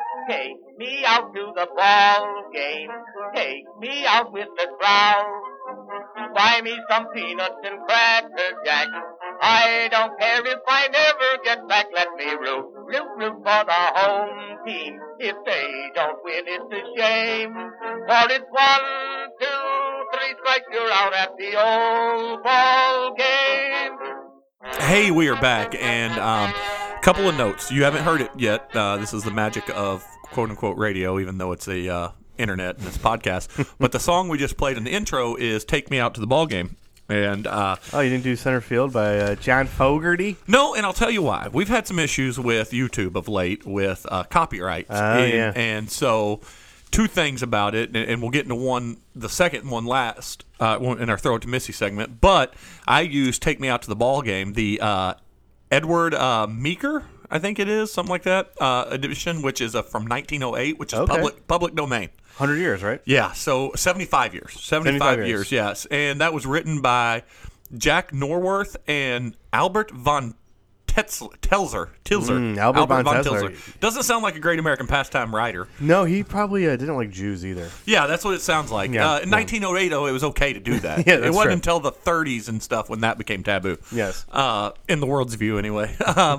Take me out to the ball game. Take me out with the crowd. Buy me some peanuts and cracker jack. I don't care if I never get back. Let me root for the home team. If they don't win, it's a shame. For it's 1, 2, 3 strikes, you're out at the old ball game. Hey, we are back, and couple of notes. You haven't heard it yet. This is the magic of quote-unquote radio, even though it's a internet and it's podcast. But the song we just played in the intro is Take Me Out to the Ball Game. And you didn't do Center Field by John Fogerty? No, and I'll tell you why. We've had some issues with YouTube of late with copyright. Yeah. And so two things about it, and we'll get into the second one last in our Throw It to Missy segment. But I used Take Me Out to the Ball Game, the Edward Meeker, I think it is, something like that, edition, which is from 1908, which is public domain. 100 years, right? Yeah, so 75 years. 75 years, yes. And that was written by Jack Norworth and Albert von Telzer. Albert von Telzer. Doesn't sound like a great American pastime writer. No, he probably didn't like Jews either. Yeah, that's what it sounds like. Yeah, in 1908, though, it was okay to do that. Yeah, it wasn't true. until the 30s and stuff when that became taboo. Yes. In the world's view, anyway.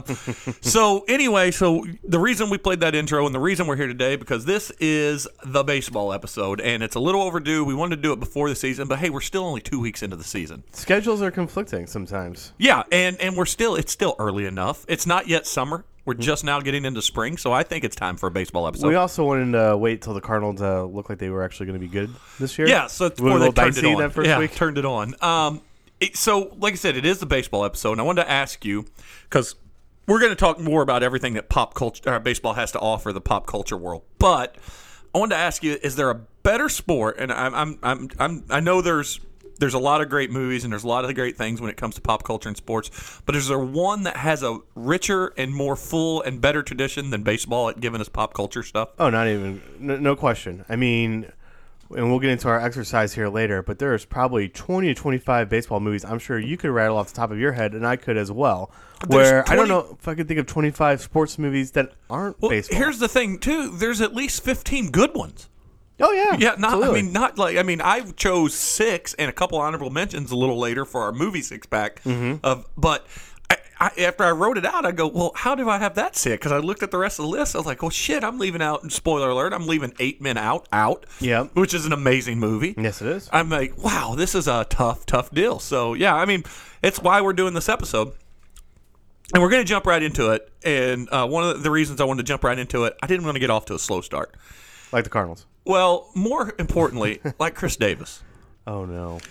So the reason we played that intro and the reason we're here today, because this is the baseball episode, and it's a little overdue. We wanted to do it before the season, but hey, we're still only 2 weeks into the season. Schedules are conflicting sometimes. Yeah, and it's still early enough. It's not yet summer. We're just now getting into spring, so I think it's time for a baseball episode. We also wanted to wait till the Cardinals looked like they were actually going to be good this year. Yeah, so before they turned it on. That first week. Turned it on. So, like I said, it is the baseball episode, and I wanted to ask you, because we're going to talk more about everything that pop culture, baseball has to offer the pop culture world. But I wanted to ask you: is there a better sport? And I know there's a lot of great movies and there's a lot of great things when it comes to pop culture and sports. But is there one that has a richer and more full and better tradition than baseball at giving us pop culture stuff? Oh, not even. No question. I mean, and we'll get into our exercise here later, but there's probably 20 to 25 baseball movies I'm sure you could rattle off the top of your head, and I could as well. I don't know if I could think of 25 sports movies that aren't baseball. Here's the thing, too. There's at least 15 good ones. Oh, yeah. Yeah, absolutely. I chose 6 and a couple honorable mentions a little later for our movie 6-pack. But after I wrote it out, I go, well, how do I have that 6? Because I looked at the rest of the list. I was like, well, shit, I'm leaving out, spoiler alert, I'm leaving 8 Men Out. Yeah. Which is an amazing movie. Yes, it is. I'm like, wow, this is a tough deal. So, yeah, I mean, it's why we're doing this episode. And we're going to jump right into it. And one of the reasons I wanted to jump right into it, I didn't want to get off to a slow start. Like the Cardinals. Well, more importantly, like Chris Davis. Oh, no.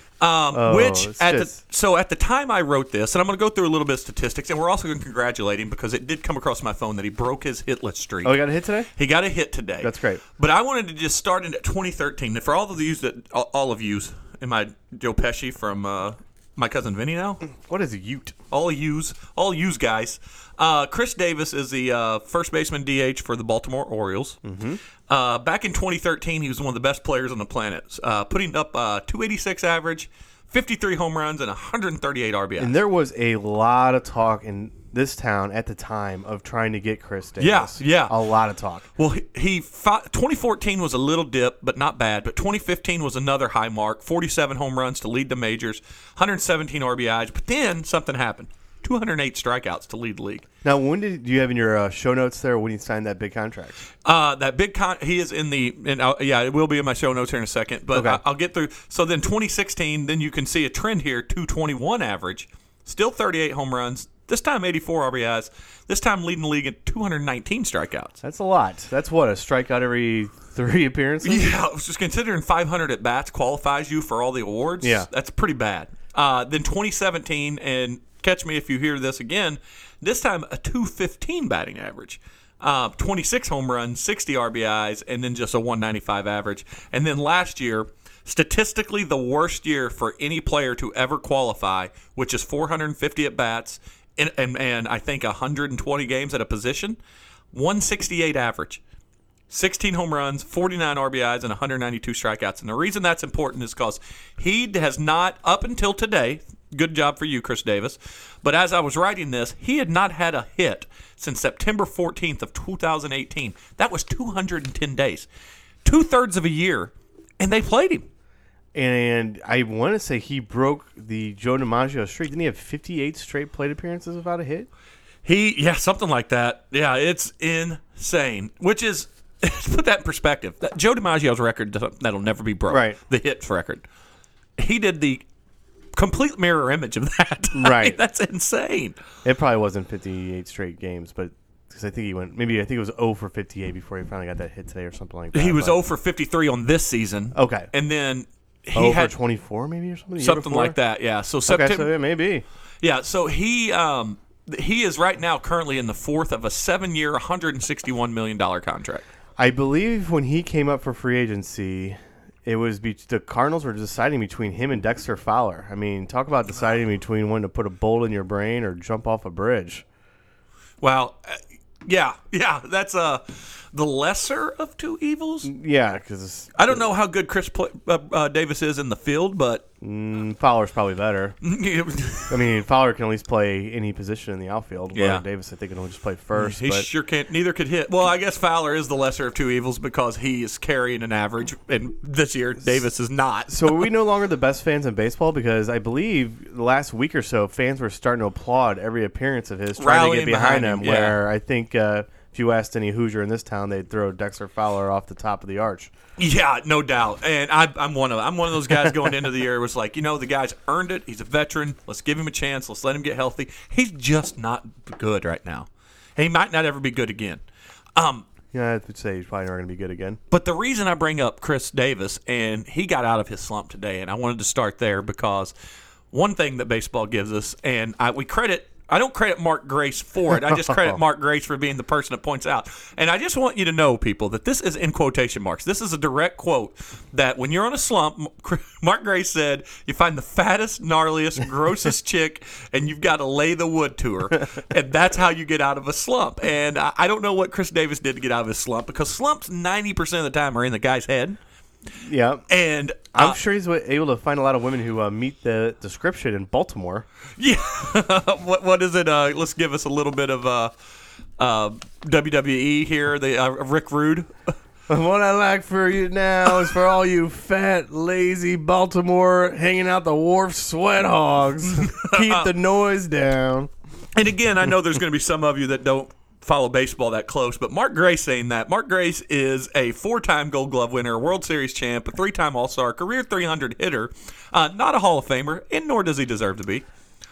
So at the time I wrote this, and I'm going to go through a little bit of statistics, and we're also going to congratulate him because it did come across my phone that he broke his hitless streak. Oh, he got a hit today? He got a hit today. That's great. But I wanted to just start in at 2013. And for all of you, am I Joe Pesci from My Cousin Vinny now? What is a Ute? All yous guys. Chris Davis is the first baseman DH for the Baltimore Orioles. Back in 2013, he was one of the best players on the planet, putting up 286 average, 53 home runs, and 138 RBIs. And there was a lot of talk in this town at the time of trying to get Chris Davis. Yeah. A lot of talk. Well, 2014 was a little dip, but not bad. But 2015 was another high mark, 47 home runs to lead the majors, 117 RBIs. But then something happened. 208 strikeouts to lead the league. Now, when do you have in your show notes there when he signed that big contract? He is in the it will be in my show notes here in a second. But okay. I'll get through. So then 2016, then you can see a trend here: 221 average, still 38 home runs. This time 84 RBIs. This time leading the league at 219 strikeouts. That's a lot. That's what, a strikeout every 3 appearances? Yeah, I was just considering 500 at bats qualifies you for all the awards. Yeah, that's pretty bad. Then 2017 and. Catch me if you hear this again. This time, a 215 batting average, 26 home runs, 60 RBIs, and then just a 195 average. And then last year, statistically the worst year for any player to ever qualify, which is 450 at bats and I think 120 games at a position, 168 average. 16 home runs, 49 RBIs, and 192 strikeouts. And the reason that's important is because he has not, up until today, good job for you, Chris Davis. But as I was writing this, he had not had a hit since September 14th of 2018. That was 210 days, 2/3 of a year, and they played him. And I want to say he broke the Joe DiMaggio streak. Didn't he have 58 straight plate appearances without a hit? Something like that. Yeah, it's insane. Which is, put that in perspective. Joe DiMaggio's record that'll never be broke. Right. The hits record. He did the complete mirror image of that. Right. That's insane. It probably wasn't 58 straight games, but because I think he went, maybe I think it was 0 for 58 before he finally got that hit today or something like that. He was 0 for 53 on this season. Okay. And then he had 24 maybe or something? Something like that, yeah. So September. Okay, so yeah, maybe. Yeah, so he is right now currently in the fourth of a 7-year, $161 million contract. I believe when he came up for free agency, it was the Cardinals were deciding between him and Dexter Fowler. I mean, talk about deciding between wanting to put a bolt in your brain or jump off a bridge. Well, yeah, that's the lesser of two evils. Yeah, because I don't know how good Chris Davis is in the field, but Fowler's probably better. I mean, Fowler can at least play any position in the outfield. Yeah. Davis, I think, can only just play first. He sure can't. Neither could hit. Well, I guess Fowler is the lesser of two evils because he is carrying an average, and this year Davis is not. So are we no longer the best fans in baseball? Because I believe the last week or so, fans were starting to applaud every appearance of his, trying to get behind him. Yeah. Where I think if you asked any Hoosier in this town, they'd throw Dexter Fowler off the top of the arch. Yeah, no doubt. And I'm one of those guys going into the year. It was like, the guy's earned it. He's a veteran. Let's give him a chance. Let's let him get healthy. He's just not good right now. And he might not ever be good again. Yeah, I would say he's probably not going to be good again. But the reason I bring up Chris Davis, and he got out of his slump today, and I wanted to start there because one thing that baseball gives us, and I don't credit Mark Grace for it. I just credit Mark Grace for being the person that points out. And I just want you to know, people, that this is in quotation marks. This is a direct quote that when you're on a slump, Mark Grace said, you find the fattest, gnarliest, grossest chick, and you've got to lay the wood to her. And that's how you get out of a slump. And I don't know what Chris Davis did to get out of his slump, because slumps 90% of the time are in the guy's head. Yeah. And I'm sure he's able to find a lot of women who meet the description in Baltimore. Yeah. What is it? Let's give us a little bit of WWE here. Rick Rude. What I like for you now is for all you fat, lazy Baltimore hanging out the wharf sweat hogs. Keep the noise down. And again, I know there's going to be some of you that don't follow baseball that close, but Mark Grace saying that. Mark Grace is a 4-time Gold Glove winner, a World Series champ, a 3-time All-Star, career 300 hitter, not a Hall of Famer, and nor does he deserve to be.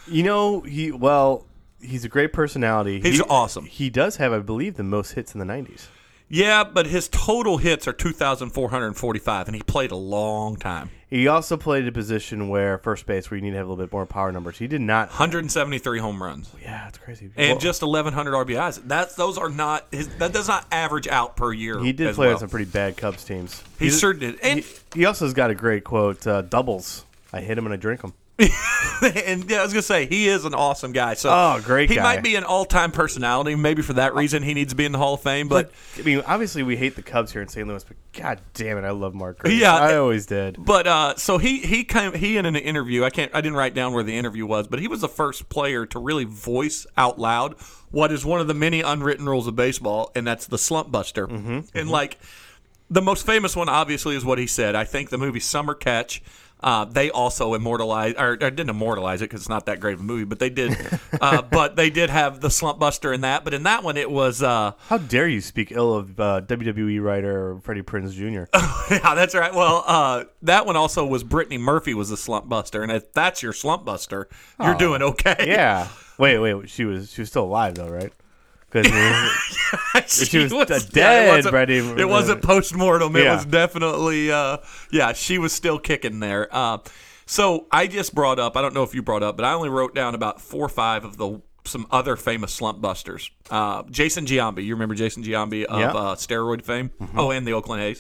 He's a great personality. He's awesome. He does have, I believe, the most hits in the 90s. Yeah, but his total hits are 2,445, and he played a long time. He also played a position where first base, where you need to have a little bit more power numbers. He did not 173 home runs. Yeah, that's crazy. And just 1,100 RBIs. That does not average out per year. He did play on some pretty bad Cubs teams. He sure did. And he also has got a great quote: "Doubles. I hit him and I drink them." And yeah, I was gonna say he is an awesome guy. So great guy. He might be an all-time personality. Maybe for that reason he needs to be in the Hall of Fame. But I mean, obviously we hate the Cubs here in St. Louis, but god damn it, I love Mark Grace. Yeah, I always did. But so he in an interview. I didn't write down where the interview was, but he was the first player to really voice out loud what is one of the many unwritten rules of baseball, and that's the slump buster. And like the most famous one, obviously, is what he said. I think the movie Summer Catch. They also immortalized, or didn't immortalize it because it's not that great of a movie, but they did. But they did have the slump buster in that. But in that one, it was. How dare you speak ill of WWE writer Freddie Prinze Jr.? Yeah, that's right. Well, that one also was Brittany Murphy was the slump buster, and if that's your slump buster, you're doing okay. Yeah. Wait. She was still alive though, right? Because she was dead. It wasn't post-mortem. It was definitely, she was still kicking there. So I just brought up, I don't know if you brought up, but I only wrote down about 4 or 5 of some other famous slump busters. Jason Giambi. You remember Jason Giambi of steroid fame? Mm-hmm. Oh, and the Oakland A's.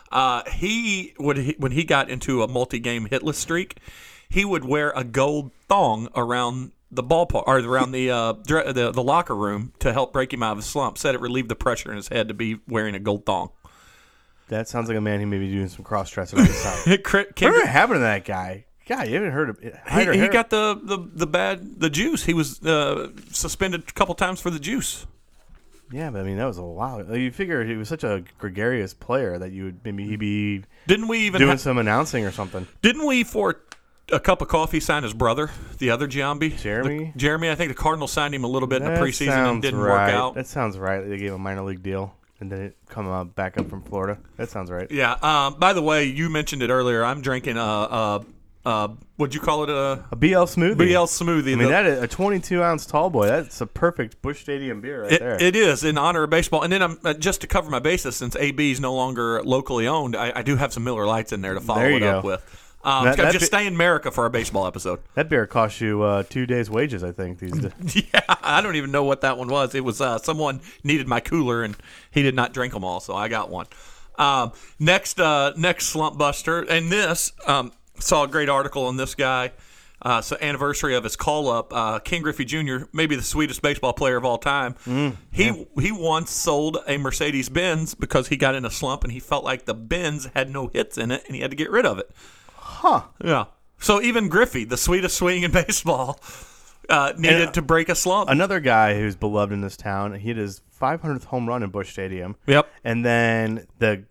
When he got into a multi-game hitless streak, he would wear a gold thong around the ballpark or around the locker room to help break him out of his slump. Said it relieved the pressure in his head to be wearing a gold thong. That sounds like a man who may be doing some cross dressing on the side. Whatever happened to that guy? God, you haven't heard of it. He got the juice. He was suspended a couple times for the juice. Yeah, but I mean that was a while. You figure he was such a gregarious player that you would maybe he'd be Didn't we even doing some announcing or something. Didn't we for a cup of coffee sign his brother, the other Giambi? Jeremy? Jeremy, I think the Cardinals signed him a little bit in the That preseason sounds and didn't right. work out. That sounds right. They gave him a minor league deal and then it come back up from Florida. That sounds right. Yeah. By the way, you mentioned it earlier. I'm drinking what'd you call it? A BL smoothie. BL smoothie. I mean, that is a 22-ounce tall boy. That's a perfect Busch Stadium beer right there. It is in honor of baseball. And then I'm just to cover my bases, since AB is no longer locally owned, I do have some Miller Lights in there to follow it up with. Just stay in America for our baseball episode. That beer cost you 2 days' wages, I think. These days. Yeah, I don't even know what that one was. It was someone needed my cooler, and he did not drink them all, so I got one. Next slump buster, and this saw a great article on this guy. So anniversary of his call-up, Ken Griffey Jr., maybe the sweetest baseball player of all time. He once sold a Mercedes-Benz because he got in a slump and he felt like the Benz had no hits in it and he had to get rid of it. Huh. Yeah. So even Griffey, the sweetest swing in baseball, needed to break a slump. Another guy who's beloved in this town, he had his 500th home run in Busch Stadium. Yep. And then the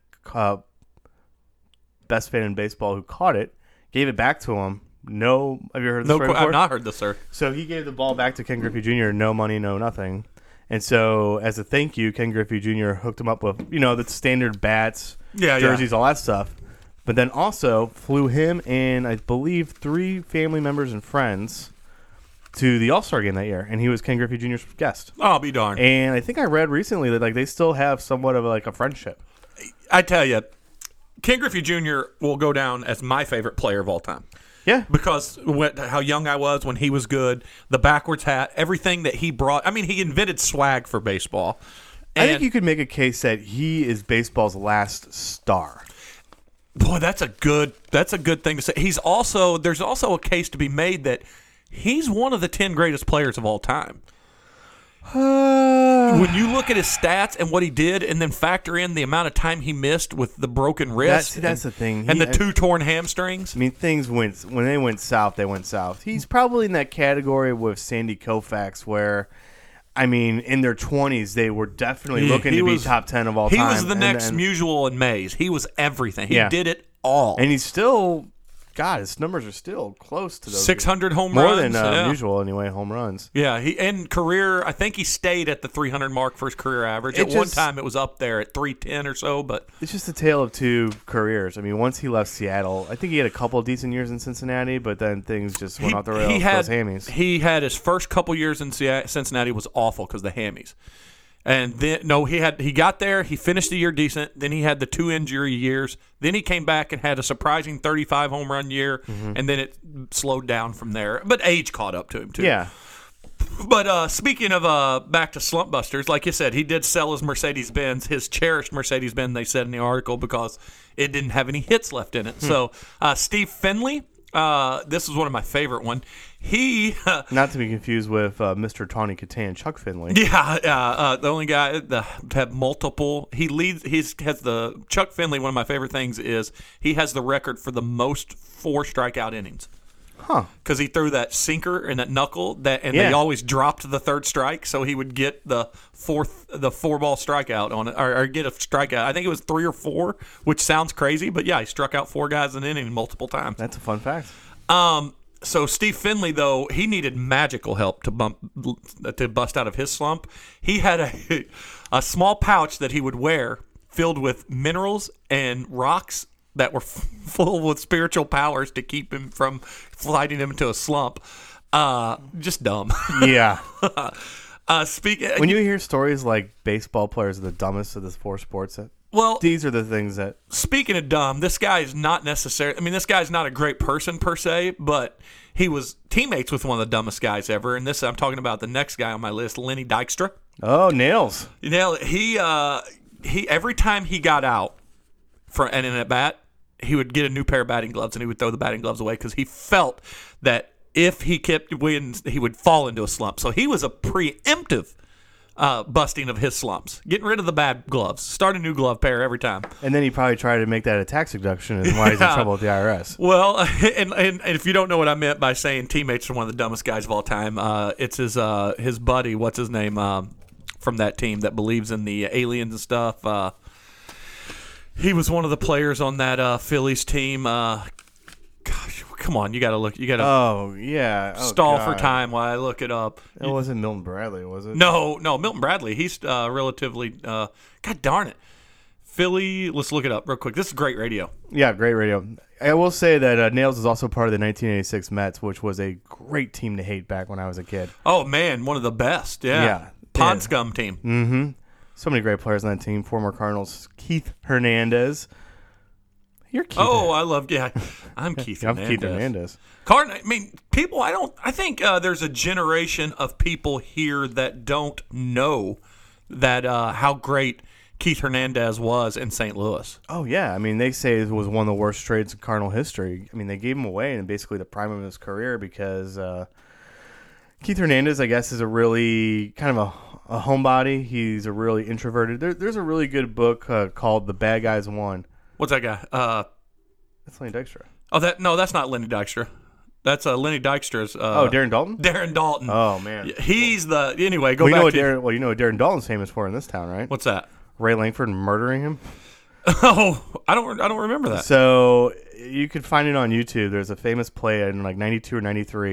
best fan in baseball who caught it gave it back to him. Have you heard this story before? I've not heard this, sir. So he gave the ball back to Ken Griffey Jr., no money, no nothing. And so as a thank you, Ken Griffey Jr. hooked him up with, the standard bats, jerseys, all that stuff. But then also flew him and I believe 3 family members and friends to the All-Star game that year. And he was Ken Griffey Jr.'s guest. Oh, I'll be darned. And I think I read recently that they still have somewhat of a friendship. I tell you, Ken Griffey Jr. will go down as my favorite player of all time. Yeah. Because how young I was when he was good, the backwards hat, everything that he brought. I mean, he invented swag for baseball. I think you could make a case that he is baseball's last star. Boy, that's a good thing to say. There's also a case to be made that he's one of the 10 greatest players of all time. When you look at his stats and what he did, and then factor in the amount of time he missed with the broken wrist, that's the thing, and the 2 torn hamstrings. I mean, when they went south, they went south. He's probably in that category with Sandy Koufax, where, I mean, in their 20s, they were definitely looking to be top 10 of all time. He was the next Musial and Mays. He was everything. He did it all, and he's still. God, his numbers are still close to those. 600 home more runs. More than usual, anyway, home runs. Yeah, in career, I think he stayed at the 300 mark for his career average. One time it was up there at 310 or so, but... It's just a tale of 2 careers. I mean, once he left Seattle, I think he had a couple of decent years in Cincinnati, but then things just went off the rails with those hammies. He had his first couple years in Cincinnati was awful because of the hammies. And then he got there, he finished the year decent, then he had the 2 injury years, then he came back and had a surprising 35 home run year, and then it slowed down from there. But age caught up to him too. Yeah. But speaking of back to slump busters, like you said, he did sell his Mercedes-Benz, his cherished Mercedes-Benz, they said in the article, because it didn't have any hits left in it. So Steve Finley, this is one of my favorite one. He not to be confused with Mr. Tawny Katan, Chuck Finley. Yeah, the only guy that had multiple. He has the Chuck Finley. One of my favorite things is he has the record for the most 4 strikeout innings. Huh? Because he threw that sinker and that knuckle they always dropped the 3rd strike, so he would get the 4-ball strikeout on it, or get a strikeout. I think it was 3 or 4, which sounds crazy, but yeah, he struck out 4 guys in an inning multiple times. That's a fun fact. So Steve Finley, though, he needed magical help to bust out of his slump. He had a small pouch that he would wear filled with minerals and rocks that were full with spiritual powers to keep him from sliding him into a slump. Just dumb. Yeah. When you hear stories like baseball players are the dumbest of the 4 sports, these are the things that... Speaking of dumb, this guy is not necessarily... I mean, this guy's not a great person per se, but he was teammates with one of the dumbest guys ever. And I'm talking about the next guy on my list, Lenny Dykstra. Oh, nails. He every time he got out and in at bat, he would get a new pair of batting gloves and he would throw the batting gloves away because he felt that if he kept wins, he would fall into a slump. So he was a preemptive busting of his slumps. Getting rid of the bad gloves. Start a new glove pair every time. And then he probably tried to make that a tax deduction, and why he's in trouble with the IRS. Well, and if you don't know what I meant by saying teammates are one of the dumbest guys of all time, it's his buddy, what's his name, from that team that believes in the aliens and stuff. He was one of the players on that Phillies team. Gosh, come on, you got to look. You got to stall for time while I look it up. It wasn't Milton Bradley, was it? No, Milton Bradley. He's relatively. God darn it, Philly. Let's look it up real quick. This is great radio. Yeah, great radio. I will say that Nails is also part of the 1986 Mets, which was a great team to hate back when I was a kid. Oh man, one of the best. Yeah. Pond Scum team. Mm-hmm. So many great players on that team. Former Cardinals, Keith Hernandez. You're Keith. Oh, I love. Yeah, I'm Keith. I'm Keith Hernandez. I mean, people. I think there's a generation of people here that don't know that how great Keith Hernandez was in St. Louis. Oh yeah, I mean they say it was one of the worst trades in Cardinal history. I mean they gave him away in basically the prime of his career because Keith Hernandez, I guess, is a really kind of a homebody. He's a really introverted. There's a really good book called The Bad Guys Won. What's that guy? That's Lenny Dykstra. Oh, that's not Lenny Dykstra. That's Lenny Dykstra's. Darren Dalton. Darren Dalton. Oh man, he's the anyway. You know what Darren Dalton's famous for in this town, right? What's that? Ray Langford murdering him. Oh, I don't remember that. So you could find it on YouTube. There's a famous play in like '92 or '93.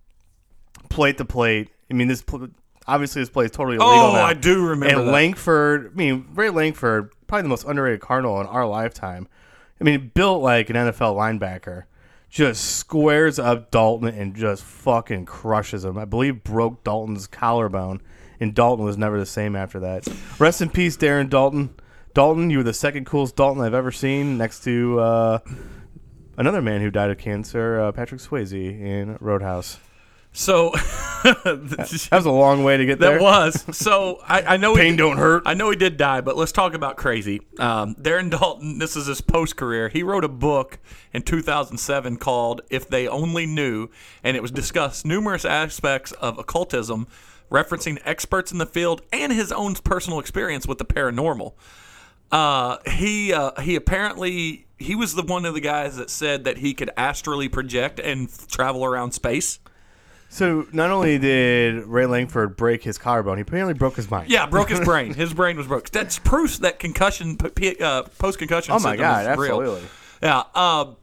Plate to plate. I mean, obviously this play is totally illegal now. I do remember and that. Langford, Ray Langford, probably the most underrated Cardinal in our lifetime. I mean, built like an NFL linebacker, just squares up Dalton and just fucking crushes him. I believe broke Dalton's collarbone, and Dalton was never the same after that. Rest in peace, Darren Dalton. Dalton, you were the second coolest Dalton I've ever seen, next to another man who died of cancer, Patrick Swayze in Roadhouse. So that was a long way to get there. That was. So I know pain don't hurt. I know he did die, but let's talk about crazy. Darren Dalton, this is his post-career. He wrote a book in 2007 called If They Only Knew, and it was discussed numerous aspects of occultism, referencing experts in the field and his own personal experience with the paranormal. He apparently he was one of the guys that said that he could astrally project and travel around space. So not only did Ray Langford break his collarbone, he apparently broke his mind. Yeah, broke his brain. His brain was broke. That's proof that concussion, post-concussion syndrome is real. Absolutely. Yeah.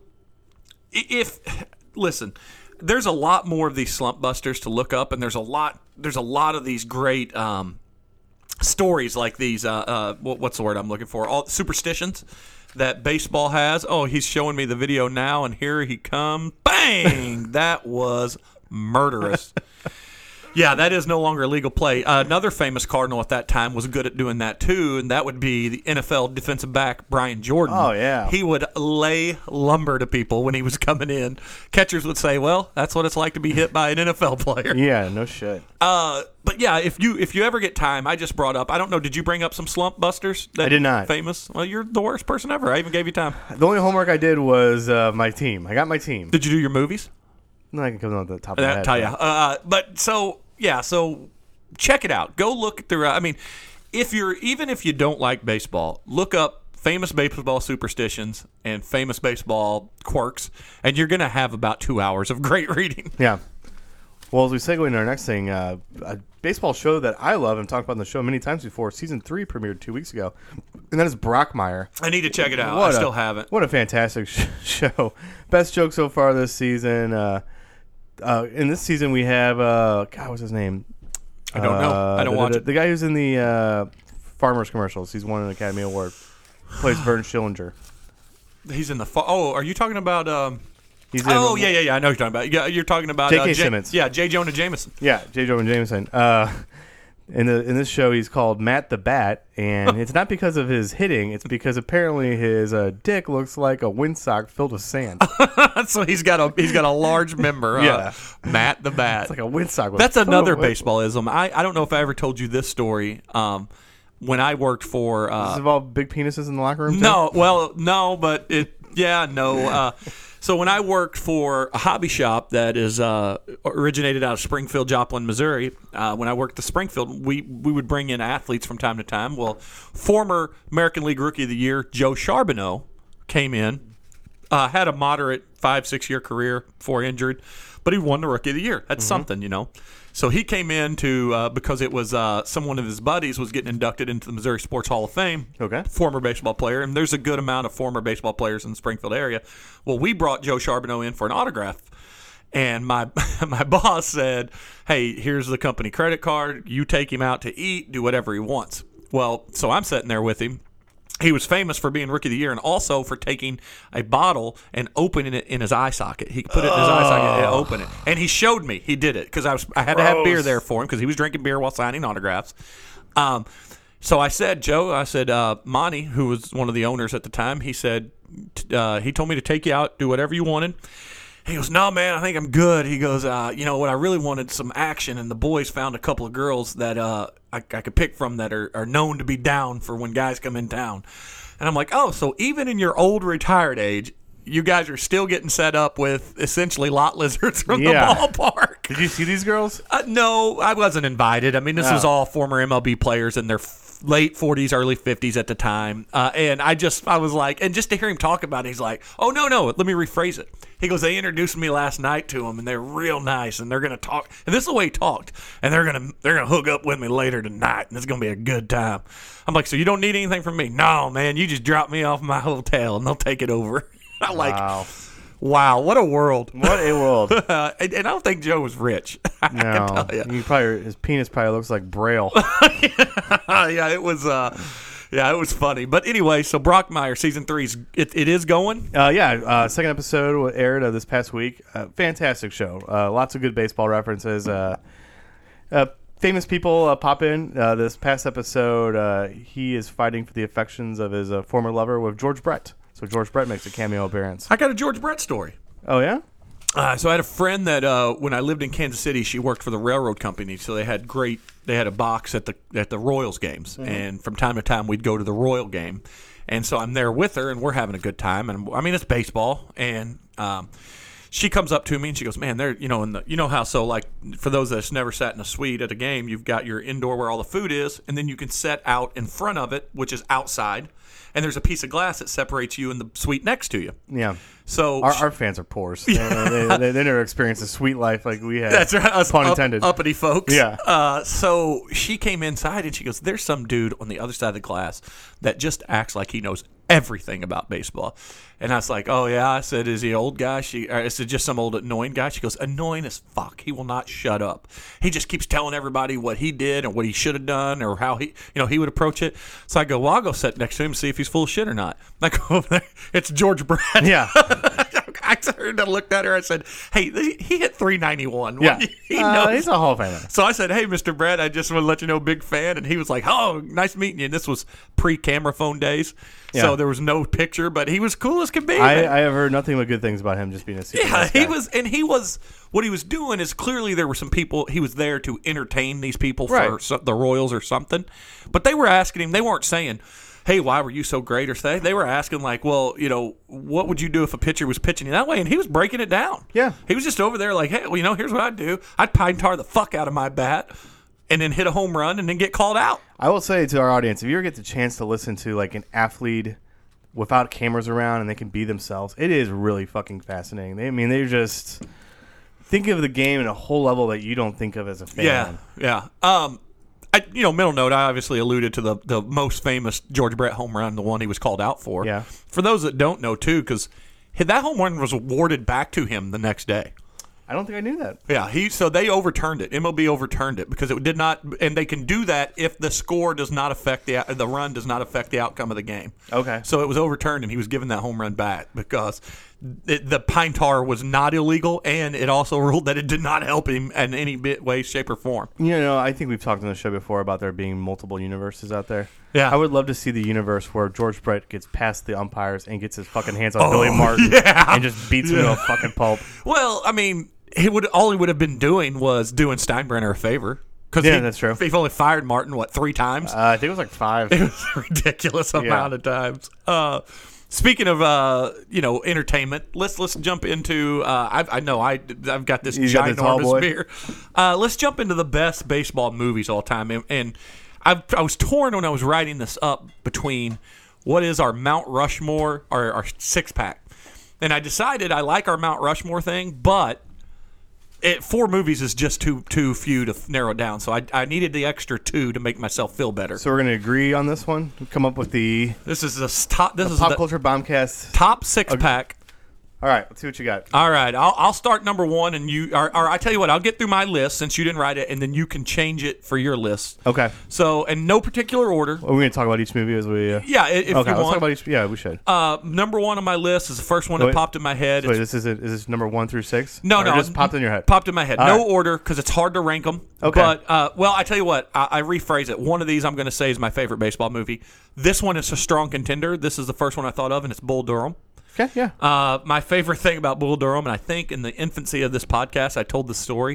Listen, there's a lot more of these slump busters to look up, and there's a lot of these great stories like these. What's the word I'm looking for? All superstitions that baseball has. Oh, he's showing me the video now, and here he comes. Bang! That was murderous. Yeah, that is no longer a legal play. Another famous Cardinal at that time was good at doing that too, and that would be the NFL defensive back Brian Jordan. Oh, yeah. He would lay lumber to people when he was coming in. Catchers would say, well, that's what it's like to be hit by an NFL player. Yeah, no shit. But yeah, if you ever get time, I just brought up, I don't know, did you bring up some slump busters? I did not. Famous? Well, you're the worst person ever. I even gave you time. The only homework I did was my team. I got my team. Did you do your movies? No, I can come on the top of my head. But so check it out. Go look through. I mean, even if you don't like baseball, look up famous baseball superstitions and famous baseball quirks, and you're going to have about 2 hours of great reading. Yeah. Well, as we segue into our next thing, a baseball show that I love and talked about on the show many times before, season 3 premiered 2 weeks ago, and that is Brockmire. I need to check it out. I still haven't. What a fantastic show. Best joke so far this season. In this season, we have, what's his name? I don't know. I don't watch it. The guy who's in the Farmers commercials. He's won an Academy Award. Plays Vern Schillinger. He's in the... are you talking about... He's in I know who you're talking about. Yeah, you're talking about... J.K. Simmons. Yeah, J. Jonah Jameson. Yeah, J. Jonah Jameson. In this show, he's called Matt the Bat, and it's not because of his hitting. It's because apparently his dick looks like a windsock filled with sand. So he's got a large member. Yeah, Matt the Bat. It's like a windsock. That's another baseballism. I don't know if I ever told you this story. When I worked for... Does this involve big penises in the locker room? Too? No, well, no, but it... Yeah, no. So when I worked for a hobby shop that is originated out of Springfield, Joplin, Missouri, when I worked at Springfield, we would bring in athletes from time to time. Well, former American League Rookie of the Year Joe Charbonneau came in, had a moderate 5-6 year career before injured, but he won the Rookie of the Year. That's something, you know. So he came in to because it was someone of his buddies was getting inducted into the Missouri Sports Hall of Fame. Okay. Former baseball player, and there's a good amount of former baseball players in the Springfield area. Well, we brought Joe Charbonneau in for an autograph, and my boss said, "Hey, here's the company credit card. You take him out to eat, do whatever he wants." Well, so I'm sitting there with him. He was famous for being Rookie of the Year and also for taking a bottle and opening it in his eye socket. He put it in his eye socket and open it. And he showed me. He did it because I had to have beer there for him because he was drinking beer while signing autographs. So I said, Joe, Monty, who was one of the owners at the time, he said, he told me to take you out, do whatever you wanted. He goes, no, man, I think I'm good. He goes, you know what, I really wanted some action, and the boys found a couple of girls that I could pick from that are known to be down for when guys come in town. And I'm like, oh, so even in your old retired age, you guys are still getting set up with essentially lot lizards from the ballpark. Did you see these girls? No, I wasn't invited. I mean, this was all former MLB players in their late 40s, early 50s at the time. And I was like, and just to hear him talk about it, he's like, oh, no, let me rephrase it. He goes, they introduced me last night to them, and they're real nice, and they're going to talk. And this is the way he talked. And they're gonna hook up with me later tonight, and it's going to be a good time. I'm like, so you don't need anything from me? No, man, you just drop me off my hotel, and they'll take it over. I'm like, wow, what a world. What a world. And I don't think Joe was rich. I can tell you. His penis probably looks like Braille. Yeah, it was funny. But anyway, so Brockmire season 3 it is going. Second episode aired this past week. Fantastic show. Lots of good baseball references. Famous people pop in. This past episode, he is fighting for the affections of his former lover with George Brett. So George Brett makes a cameo appearance. I got a George Brett story. Oh yeah. So I had a friend that when I lived in Kansas City, she worked for the railroad company. So they had a box at the Royals games, and from time to time we'd go to the Royal game, and so I'm there with her, and we're having a good time. And I mean, it's baseball, and she comes up to me and she goes, "Man, there, you know how so like for those that's never sat in a suite at a game, you've got your indoor where all the food is, and then you can sit out in front of it, which is outside." And there's a piece of glass that separates you and the suite next to you. Yeah. So our fans are pores. They never experienced a sweet life like we had. That's right. Us pun intended. Uppity folks. Yeah. So she came inside and she goes, "There's some dude on the other side of the glass that just acts like he knows everything about baseball." And I was like, "Oh yeah." I said, "Is he an old guy?" Is it just some old annoying guy? She goes, "Annoying as fuck. He will not shut up. He just keeps telling everybody what he did and what he should have done or how he would approach it." So I go, "Well, I'll go sit next to him and see if he's full of shit or not." I go over there. It's George Brett. Yeah. I turned and looked at her. I said, "Hey, he hit 391. Yeah, he knows." He's a Hall of Famer. So I said, "Hey, Mr. Brett, I just want to let you know, big fan." And he was like, "Oh, nice meeting you." And this was pre-camera phone days, so there was no picture, but he was cool as could be. I have heard nothing but good things about him just being a super nice guy. He was. What he was doing is clearly there were some people. He was there to entertain these people for the Royals or something, but they were asking him. They weren't saying, "Hey, why were you so great?" or say. They were asking like, "Well, what would you do if a pitcher was pitching you that way?" And he was breaking it down. Yeah. He was just over there like, "Hey, well, here's what I'd do. I'd pine tar the fuck out of my bat and then hit a home run and then get called out." I will say to our audience, if you ever get the chance to listen to like an athlete without cameras around and they can be themselves, it is really fucking fascinating. They just think of the game in a whole level that you don't think of as a fan. Yeah. Middle note, I obviously alluded to the most famous George Brett home run, the one he was called out for. Yeah. For those that don't know, too, because that home run was awarded back to him the next day. I don't think I knew that. Yeah, so they overturned it. MLB overturned it because it did not, and they can do that if the score does not affect the run does not affect the outcome of the game. Okay. So it was overturned, and he was given that home run back because the pine tar was not illegal, and it also ruled that it did not help him in any way, shape, or form. I think we've talked on the show before about there being multiple universes out there. Yeah. I would love to see the universe where George Brett gets past the umpires and gets his fucking hands on Billy Martin and just beats him to a fucking pulp. Well, I mean, all he would have been doing was doing Steinbrenner a favor. That's true. He's only fired Martin, 3 times? I think it was like 5. It was a ridiculous amount of times. Speaking of entertainment, let's jump into. I've got this You got the tall ginormous boy? beer. Let's jump into the best baseball movies all time, and I was torn when I was writing this up between what is our Mount Rushmore, our six pack, and I decided I like our Mount Rushmore thing, but 4 movies is just too few to narrow it down. So I needed the extra 2 to make myself feel better. So we're going to agree on this one. Come up with the This is the top. This is Pop the Culture Bombcast. top 6 pack. All right, let's see what you got. All right, I'll start number 1, and you. Or I tell you what, I'll get through my list since you didn't write it, and then you can change it for your list. Okay. So, in no particular order. Are we going to talk about each movie as we? Yeah, if Okay, you let's want. talk about each. Yeah, we should. Number 1 on my list is the first one that Wait. popped in my head. Wait, It's is this number 1 through 6? No, Or no, just popped in your head. Popped in my head. All No right. order because it's hard to rank them. Okay. But well, I tell you what, I rephrase it. One of these I'm going to say is my favorite baseball movie. This one is a strong contender. This is the first one I thought of, and it's Bull Durham. Okay, yeah. My favorite thing about Bull Durham, and I think in the infancy of this podcast, I told the story.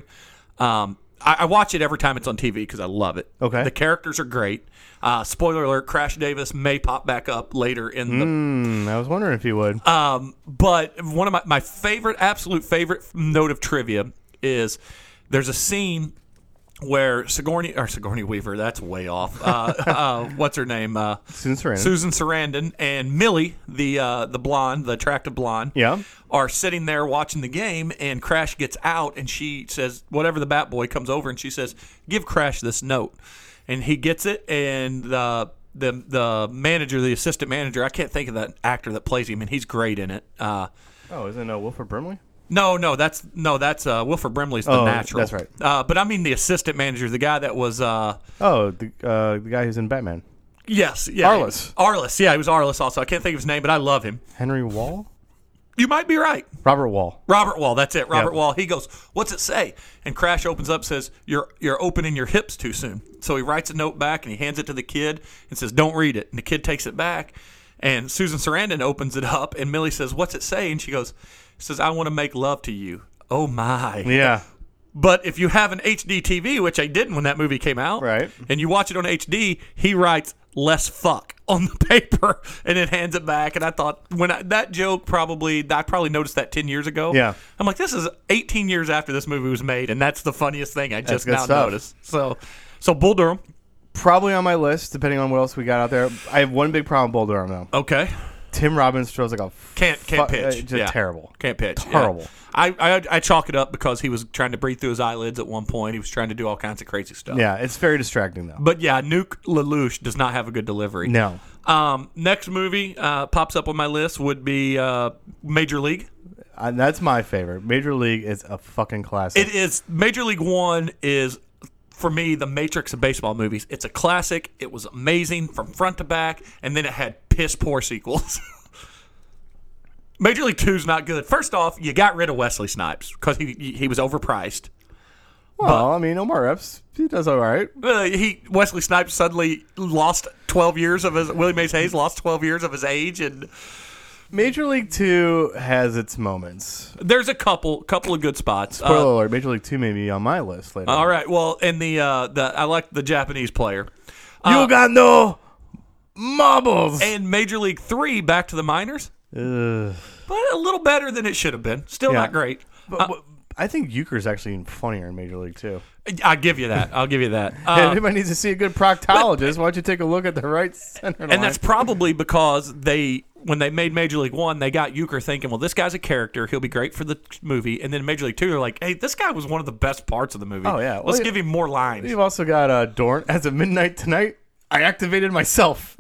I watch it every time it's on TV because I love it. Okay. The characters are great. Spoiler alert: Crash Davis may pop back up later in the. I was wondering if you would. But one of my absolute favorite note of trivia is there's a scene where Sigourney Weaver, that's way off. What's her name? Susan Sarandon. Susan Sarandon and Millie, the blonde, the attractive blonde, Yeah. are sitting there watching the game, and Crash gets out, and she says, whatever the bat boy comes over, and she says, give Crash this note. And he gets it, and the manager, the assistant manager, I can't think of that actor that plays him, and he's great in it. Isn't it Wilford Brimley? No, that's Wilford Brimley's the natural. That's right. But I mean the assistant manager, the guy that was. The guy who's in Batman. Yes, yeah, Arliss, yeah, he was Arliss also. I can't think of his name, but I love him. Henry Wall? You might be right. Robert Wall. Robert Wall, that's it. Robert Yep. Wall. He goes, "What's it say?" And Crash opens up, says, "You're opening your hips too soon." So he writes a note back and he hands it to the kid and says, "Don't read it." And the kid takes it back, and Susan Sarandon opens it up, and Millie says, "What's it say?" And she says, "I want to make love to you." Oh my. Yeah. But if you have an HD TV, which I didn't when that movie came out, Right. and you watch it on HD, he writes "less fuck" on the paper and then hands it back. And I thought that joke I probably noticed that 10 years ago. Yeah. I'm like, this is 18 years after this movie was made, and that's the funniest thing I just good now stuff. noticed. So Bull Durham. Probably on my list, depending on what else we got out there. I have one big problem with Bull Durham, though. Okay. Tim Robbins throws like a Can't pitch. Just Yeah. terrible. Can't pitch. Terrible. Yeah. I chalk it up because he was trying to breathe through his eyelids at one point. He was trying to do all kinds of crazy stuff. Yeah, it's very distracting though. But yeah, Nuke Lelouch does not have a good delivery. No. Next movie pops up on my list would be Major League. That's my favorite. Major League is a fucking classic. It is. Major League One is, for me, the Matrix of baseball movies. It's a classic. It was amazing from front to back, and then it had piss poor sequels. Major League 2 is not good. First off, you got rid of Wesley Snipes because he was overpriced. Well, I mean, Omar Epps, he does all right. Wesley Snipes suddenly lost 12 years of his. Willie Mays Hayes lost 12 years of his age, and Major League 2 has its moments. there's a couple of good spots. Spoiler alert, Major League 2 may be on my list later. All right. Well, and I like the Japanese player. You got no marbles. And Major League 3, back to the minors, Ugh. but a little better than it should have been. Still Yeah. not great. But I think Euchre's actually even funnier in Major League 2. I'll give you that. If anybody needs to see a good proctologist, why don't you take a look at the right center line? And that's probably because when they made Major League 1, they got Euchre thinking, well, this guy's a character. He'll be great for the movie. And then Major League 2, they're like, hey, this guy was one of the best parts of the movie. Oh, yeah. Let's Well, give him more lines. You've also got Dorn. As of midnight tonight, I activated myself.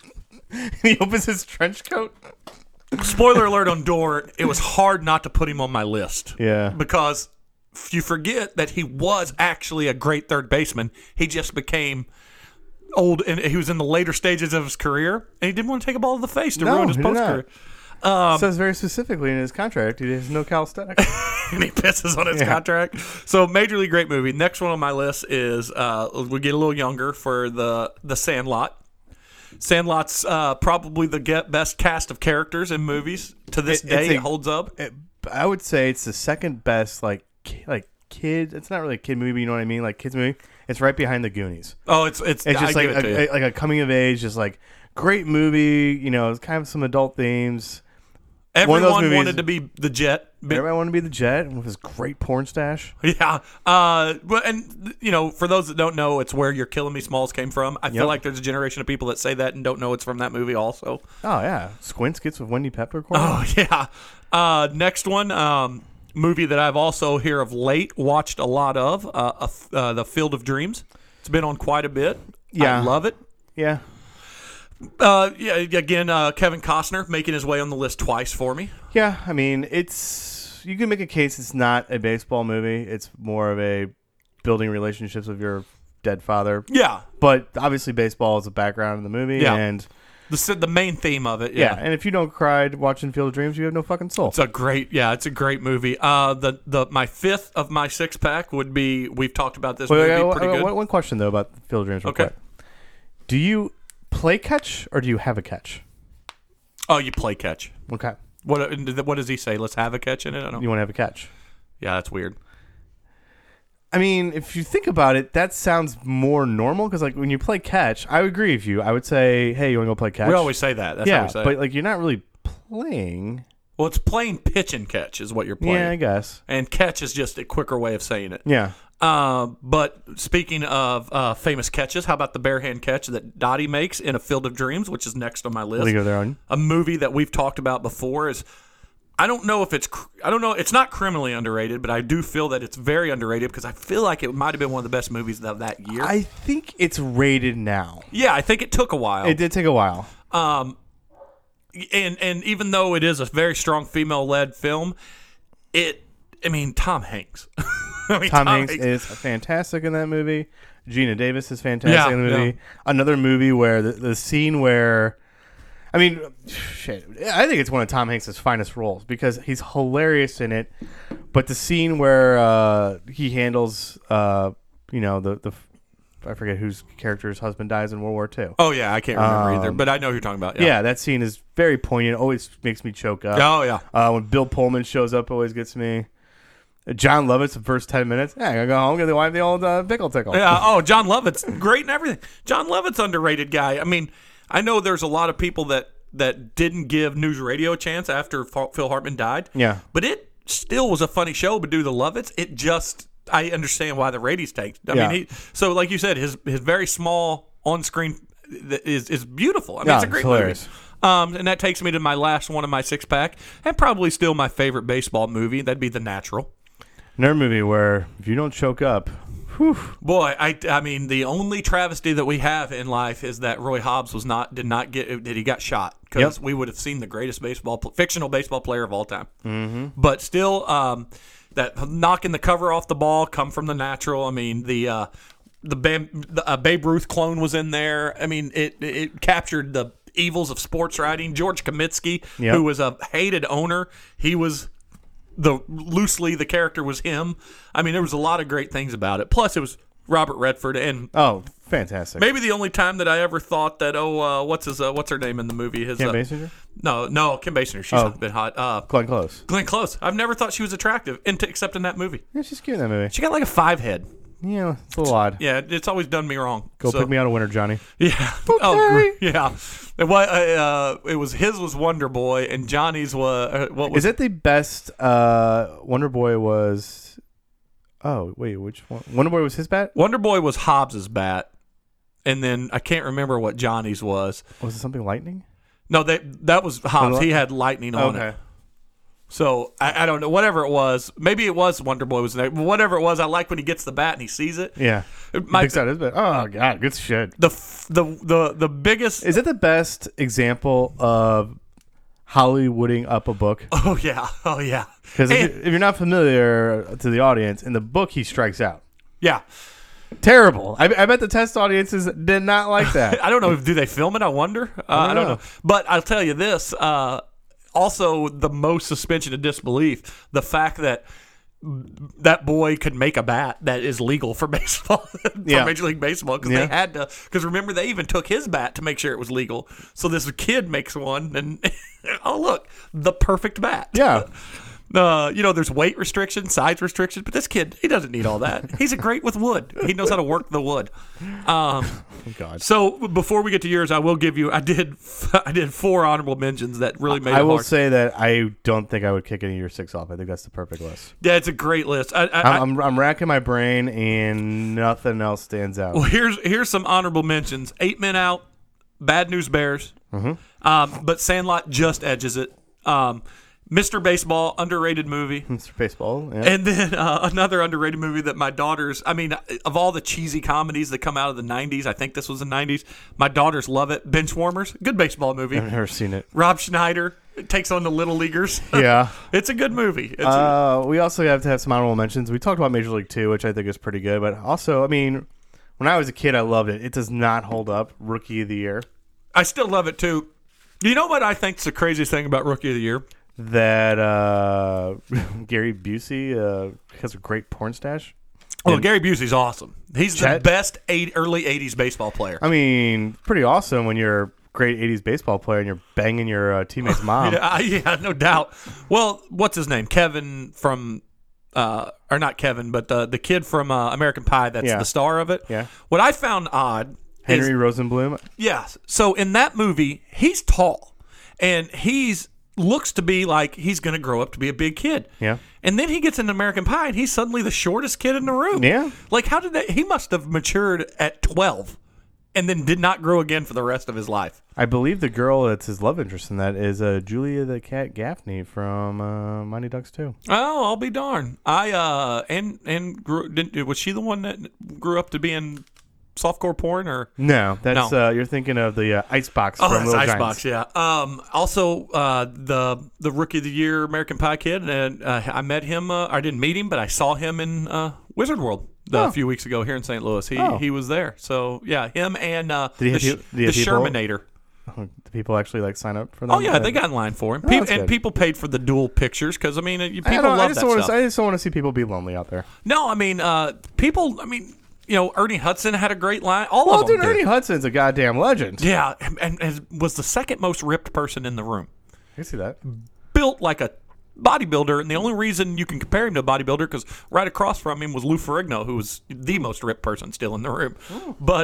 He opens his trench coat. Spoiler alert on Dorn, it was hard not to put him on my list. Yeah. Because you forget that he was actually a great third baseman. He just became old, and he was in the later stages of his career, and he didn't want to take a ball to the face to ruin his he did post not. career. Says very specifically in his contract he has no calisthenics. And he pisses on his contract. So Major League, great movie. Next one on my list is we get a little younger for the Sandlot. Sandlot's probably the best cast of characters in movies to this day. It holds up. I would say it's the second best kid. It's not really a kid movie, you know what I mean? Like kids movie. It's right behind the Goonies. Oh, it's It's just like a coming of age, just like great movie. You know, it's kind of some adult themes. Everyone wanted to be the Jet. Everybody wanted to be the Jet with his great porn stash. Yeah. And, you know, for those that don't know, it's Where You're Killing Me Smalls came from. I feel like there's a generation of people that say that and don't know it's from that movie also. Oh, yeah. Squints gets with Wendy Peppercorn. Oh, yeah. Next one, movie that I've also here of late watched a lot of, The Field of Dreams. It's been on quite a bit. Yeah. I love it. Yeah. Again, Kevin Costner making his way on the list twice for me. Yeah, I mean, you can make a case it's not a baseball movie. It's more of a building relationships with your dead father. Yeah. But obviously baseball is a background in the movie. Yeah. And the main theme of it. yeah, and if you don't cry watching Field of Dreams, you have no fucking soul. It's a great movie. My fifth of my six pack would be, we've talked about this movie pretty good. One question though about Field of Dreams real quick. Do you play catch or do you have a catch? Oh, you play catch. Okay. What does he say? Let's have a catch in it? I don't. You want to have a catch? Yeah, that's weird. I mean, if you think about it, that sounds more normal because, like, when you play catch, I would agree with you. I would say, "Hey, you want to go play catch?" We always say that. That's how we say but it. like, you're not really playing. Well, it's playing pitch and catch is what you're playing. Yeah, I guess. And catch is just a quicker way of saying it. Yeah. But speaking of famous catches, how about the barehand catch that Dottie makes in A Field of Dreams, which is next on my list? What do you go there on? A movie that we've talked about before is, I don't know, it's not criminally underrated, but I do feel that it's very underrated because I feel like it might have been one of the best movies of that year. I think it's rated now. Yeah, I think it took a while. It did take a while. And even though it is a very strong female-led film, Tom Hanks. Tom Hanks is fantastic in that movie. Gina Davis is fantastic in the movie. Yeah. Another movie where the scene where, I think it's one of Tom Hanks' finest roles because he's hilarious in it. But the scene where he handles, I forget whose character's husband dies in World War II. Oh, yeah, I can't remember either, but I know who you're talking about. Yeah, that scene is very poignant. Always makes me choke up. Oh, yeah. When Bill Pullman shows up, always gets me. John Lovitz, the first 10 minutes. Yeah, I gotta go home, get the wife the old pickle tickle. Yeah. Oh, John Lovitz, great and everything. John Lovitz, underrated guy. I mean, I know there's a lot of people that didn't give News Radio a chance after Phil Hartman died. Yeah. But it still was a funny show. But due to the Lovitz, I understand why the ratings tanked. I mean, so like you said, his very small on screen is beautiful. I mean, it's a great movie. And that takes me to my last one of my six pack, and probably still my favorite baseball movie. That'd be The Natural. Another movie where if you don't choke up, whew. Boy, I mean, the only travesty that we have in life is that Roy Hobbs he got shot because we would have seen the greatest fictional baseball player of all time. Mm-hmm. But still, that knocking the cover off the ball come from The Natural. I mean, the Babe Ruth clone was in there. I mean, it captured the evils of sports writing. George Kamitsky, who was a hated owner, he was the character was him. I mean, there was a lot of great things about it. Plus, it was Robert Redford, and fantastic. Maybe the only time that I ever thought that what's her name in the movie? Kim Basinger? No, Kim Basinger. She's a bit hot. Glenn Close. Glenn Close. I've never thought she was attractive, except in that movie. Yeah, she's cute in that movie. She got like a 5 head. Yeah, it's a little odd. Yeah, it's always done me wrong. Pick me out a winner, Johnny. Yeah. Okay. Oh, yeah. His was Wonder Boy, and Johnny's was what was? Is it the best? Wonder Boy was. Oh wait, which one? Wonder Boy was his bat. Wonder Boy was Hobbs's bat, and then I can't remember what Johnny's was. Was it something lightning? No, that was Hobbs. He had lightning on it. So I don't know, whatever it was. Maybe it was Wonder Boy was there. Whatever it was, I like when he gets the bat and he sees it. Yeah, picks out his bat. Oh god, good shit. The biggest. Is it the best example of Hollywooding up a book? Oh yeah. Because if you're not familiar to the audience, in the book he strikes out. Yeah. Terrible. I bet the test audiences did not like that. I don't know. Do they film it? I wonder. I don't know. But I'll tell you this. Also, the most suspension of disbelief, the fact that boy could make a bat that is legal for baseball, for Major League Baseball, because they had to. Because remember, they even took his bat to make sure it was legal. So this kid makes one, and oh look, the perfect bat. Yeah. There's weight restriction, size restriction, but this kid, he doesn't need all that. He's great with wood. He knows how to work the wood. God. So before we get to yours, I will give you. I did 4 honorable mentions that really made. I it will hard. say that I don't think I would kick any of your 6 off. I think that's the perfect list. Yeah, it's a great list. I'm racking my brain and nothing else stands out. Well, here's some honorable mentions: 8 Men Out, Bad News Bears, but Sandlot just edges it. Mr. Baseball, underrated movie. Mr. Baseball, yeah. And then another underrated movie that my daughters, of all the cheesy comedies that come out of the 90s, I think this was the 90s, my daughters love it. Benchwarmers, good baseball movie. I've never seen it. Rob Schneider takes on the Little Leaguers. Yeah. It's a good movie. We also have to have some honorable mentions. We talked about Major League 2, which I think is pretty good. But also, when I was a kid, I loved it. It does not hold up. Rookie of the Year. I still love it, too. You know what I think's the craziest thing about Rookie of the Year? That Gary Busey has a great porn stash. Well, Gary Busey's awesome. He's the best early 80s baseball player. Pretty awesome when you're a great 80s baseball player and you're banging your teammate's mom. Yeah, no doubt. Well, what's his name? Kevin from, or not Kevin, but the kid from American Pie that's the star of it. Yeah. What I found odd Henry Rosenblum. Yes. So in that movie, he's tall, and looks to be like he's going to grow up to be a big kid. Yeah. And then he gets into American Pie, and he's suddenly the shortest kid in the room. Yeah. Like, how did that? He must have matured at 12 and then did not grow again for the rest of his life. I believe the girl that's his love interest in that is Julia the Cat Gaffney from Mighty Ducks 2. Oh, I'll be darned. Was she the one that grew up to be in softcore porn, or no? That's you're thinking of the Icebox from Little Giants. Icebox, yeah. Also, the Rookie of the Year American Pie kid, and I met him. I didn't meet him, but I saw him in Wizard World a few weeks ago here in St. Louis. He was there. So yeah, him and the Shermanator. Do people actually sign up for that? Oh yeah, they got in line for him, and people paid for the dual pictures because people love that stuff. I just don't want to see people be lonely out there. No, people. Ernie Hudson had a great line. All of them did. Ernie Hudson's a goddamn legend. Yeah, and was the second most ripped person in the room. I can see that. Built like a bodybuilder, and the only reason you can compare him to a bodybuilder because right across from him was Lou Ferrigno, who was the most ripped person still in the room. Ooh. But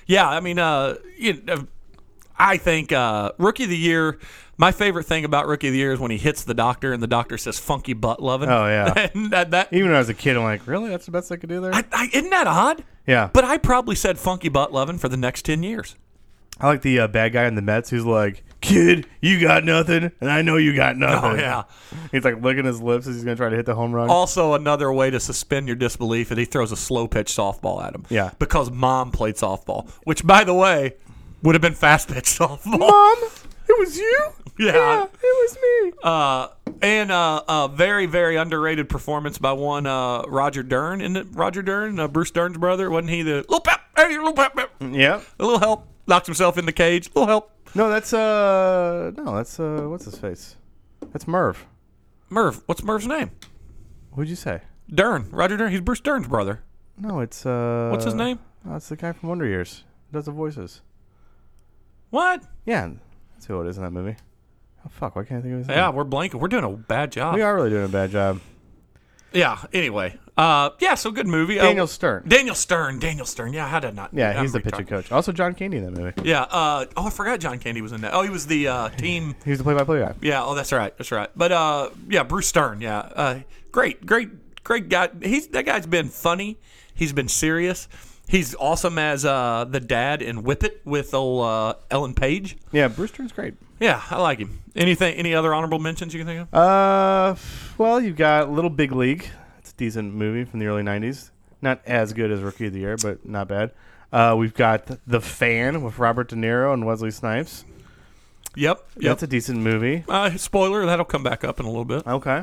I think Rookie of the Year. My favorite thing about Rookie of the Year is when he hits the doctor and the doctor says "funky butt loving." Oh yeah, and that even when I was a kid, I'm like, really? That's the best I could do there? Isn't that odd? Yeah. But I probably said "funky butt loving" for the next 10 years. I like the bad guy in the Mets who's like, "Kid, you got nothing, and I know you got nothing." Oh yeah. He's like licking his lips as he's gonna try to hit the home run. Also, another way to suspend your disbelief is he throws a slow pitch softball at him. Yeah. Because Mom played softball, which, by the way, would have been fast pitch softball. Mom, it was you? Yeah, it was me. And a very, very underrated performance by one Roger Dern. Isn't it Roger Dern? Bruce Dern's brother. Wasn't he the little pep? Hey, little pep, pep. Yeah. A little help. Knocked himself in the cage. A little help. No, that's what's his face? That's Merv. Merv. What's Merv's name? What'd you say? Dern. Roger Dern. He's Bruce Dern's brother. No, it's What's his name? Oh, it's the guy from Wonder Years. He does the voices. What? Yeah, that's who it is in that movie. Oh, fuck, why can't I think of his name? Yeah, we're blanking. We're doing a bad job. We are really doing a bad job. Yeah, anyway. So good movie. Daniel Stern. Daniel Stern. Yeah, how did I not? Yeah, he's the pitching coach. Also, John Candy in that movie. Yeah. I forgot John Candy was in that. Oh, he was the team. He was the play-by-play guy. Yeah, that's right. But, Bruce Stern, yeah. Great guy. That guy's been funny. He's been serious. He's awesome as the dad in Whip It with old Ellen Page. Yeah, Bruce Stern's great. Yeah, I like him. Any other honorable mentions you can think of? Well, you've got Little Big League. It's a decent movie from the early 90s. Not as good as Rookie of the Year, but not bad. We've got The Fan with Robert De Niro and Wesley Snipes. Yep. That's a decent movie. Spoiler, that'll come back up in a little bit. Okay.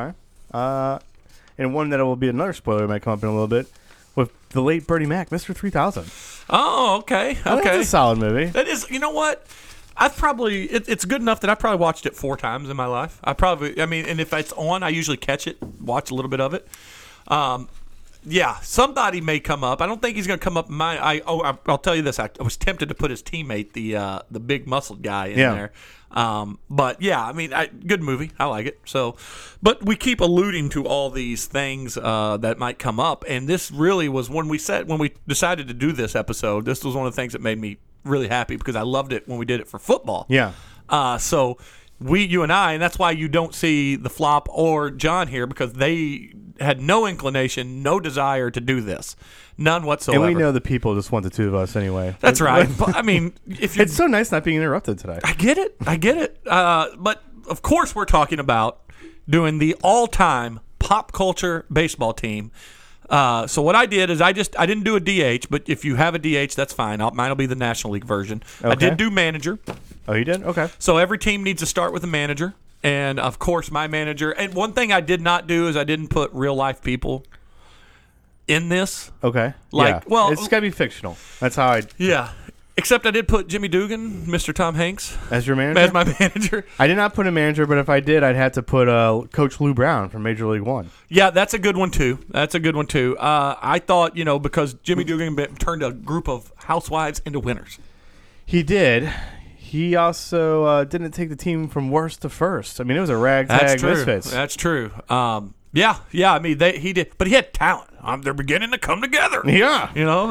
And one that will be another spoiler might come up in a little bit with the late Bernie Mac, Mr. 3000. Oh, okay. That's a solid movie. That is, you know what? It's good enough that I probably watched it 4 times in my life. And if it's on, I usually catch it, watch a little bit of it. Yeah, somebody may come up. I don't think he's going to come up in my. I'll tell you this. I was tempted to put his teammate, the big muscled guy, in there. But yeah, I mean, good movie. I like it. So, but we keep alluding to all these things that might come up, and this really was when we decided to do this episode. This was one of the things that made me really happy because I loved it when we did it for football. Yeah. So you and I, and that's why you don't see the Flop or John here because they had no inclination, no desire to do this. None whatsoever. And we know the people just want the two of us anyway. That's right. But, I mean, it's so nice not being interrupted today. I get it. But, of course, we're talking about doing the all-time pop culture baseball team. So what I did is I didn't do a DH, but if you have a DH, that's fine. Mine will be the National League version. Okay. I did do manager. Oh, you did? Okay. So every team needs to start with a manager. And, of course, my manager. And one thing I did not do is I didn't put real-life people in this. Okay. Well, it's got to be fictional. That's how I... Yeah. Except I did put Jimmy Dugan, Mr. Tom Hanks. As your manager? As my manager. I did not put a manager, but if I did, I'd have to put Coach Lou Brown from Major League One. Yeah, that's a good one, too. I thought, because Jimmy Dugan turned a group of housewives into winners. He did. He also didn't take the team from worst to first. I mean, it was a ragtag misfits. That's true. Yeah. I mean, he did, but he had talent. They're beginning to come together. Yeah.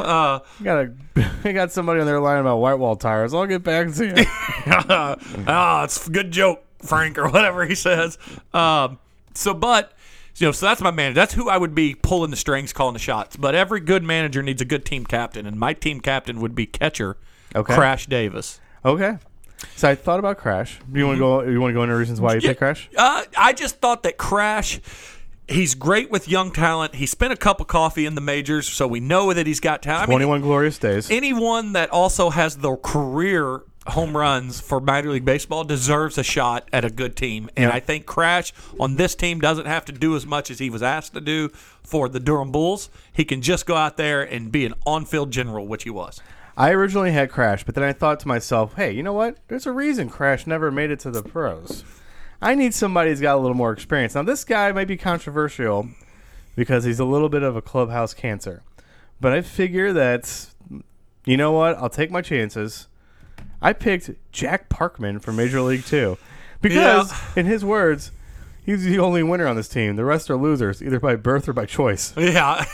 I got somebody on their line about white wall tires. I'll get back to you. It's a good joke, Frank, or whatever he says. So that's my manager. That's who I would be pulling the strings, calling the shots. But every good manager needs a good team captain, and my team captain would be catcher Crash Davis. Okay. So I thought about Crash. Do you want to go? You want to go into reasons why you pick Crash? I just thought that Crash, he's great with young talent. He spent a cup of coffee in the majors, so we know that he's got talent. 21 glorious days. Anyone that also has the career home runs for Major League Baseball deserves a shot at a good team. And I think Crash on this team doesn't have to do as much as he was asked to do for the Durham Bulls. He can just go out there and be an on-field general, which he was. I originally had Crash, but then I thought to myself, hey, you know what? There's a reason Crash never made it to the pros. I need somebody who's got a little more experience. Now, this guy might be controversial because he's a little bit of a clubhouse cancer. But I figure that, you know what? I'll take my chances. I picked Jack Parkman from Major League 2 because, in his words, he's the only winner on this team. The rest are losers, either by birth or by choice. Yeah.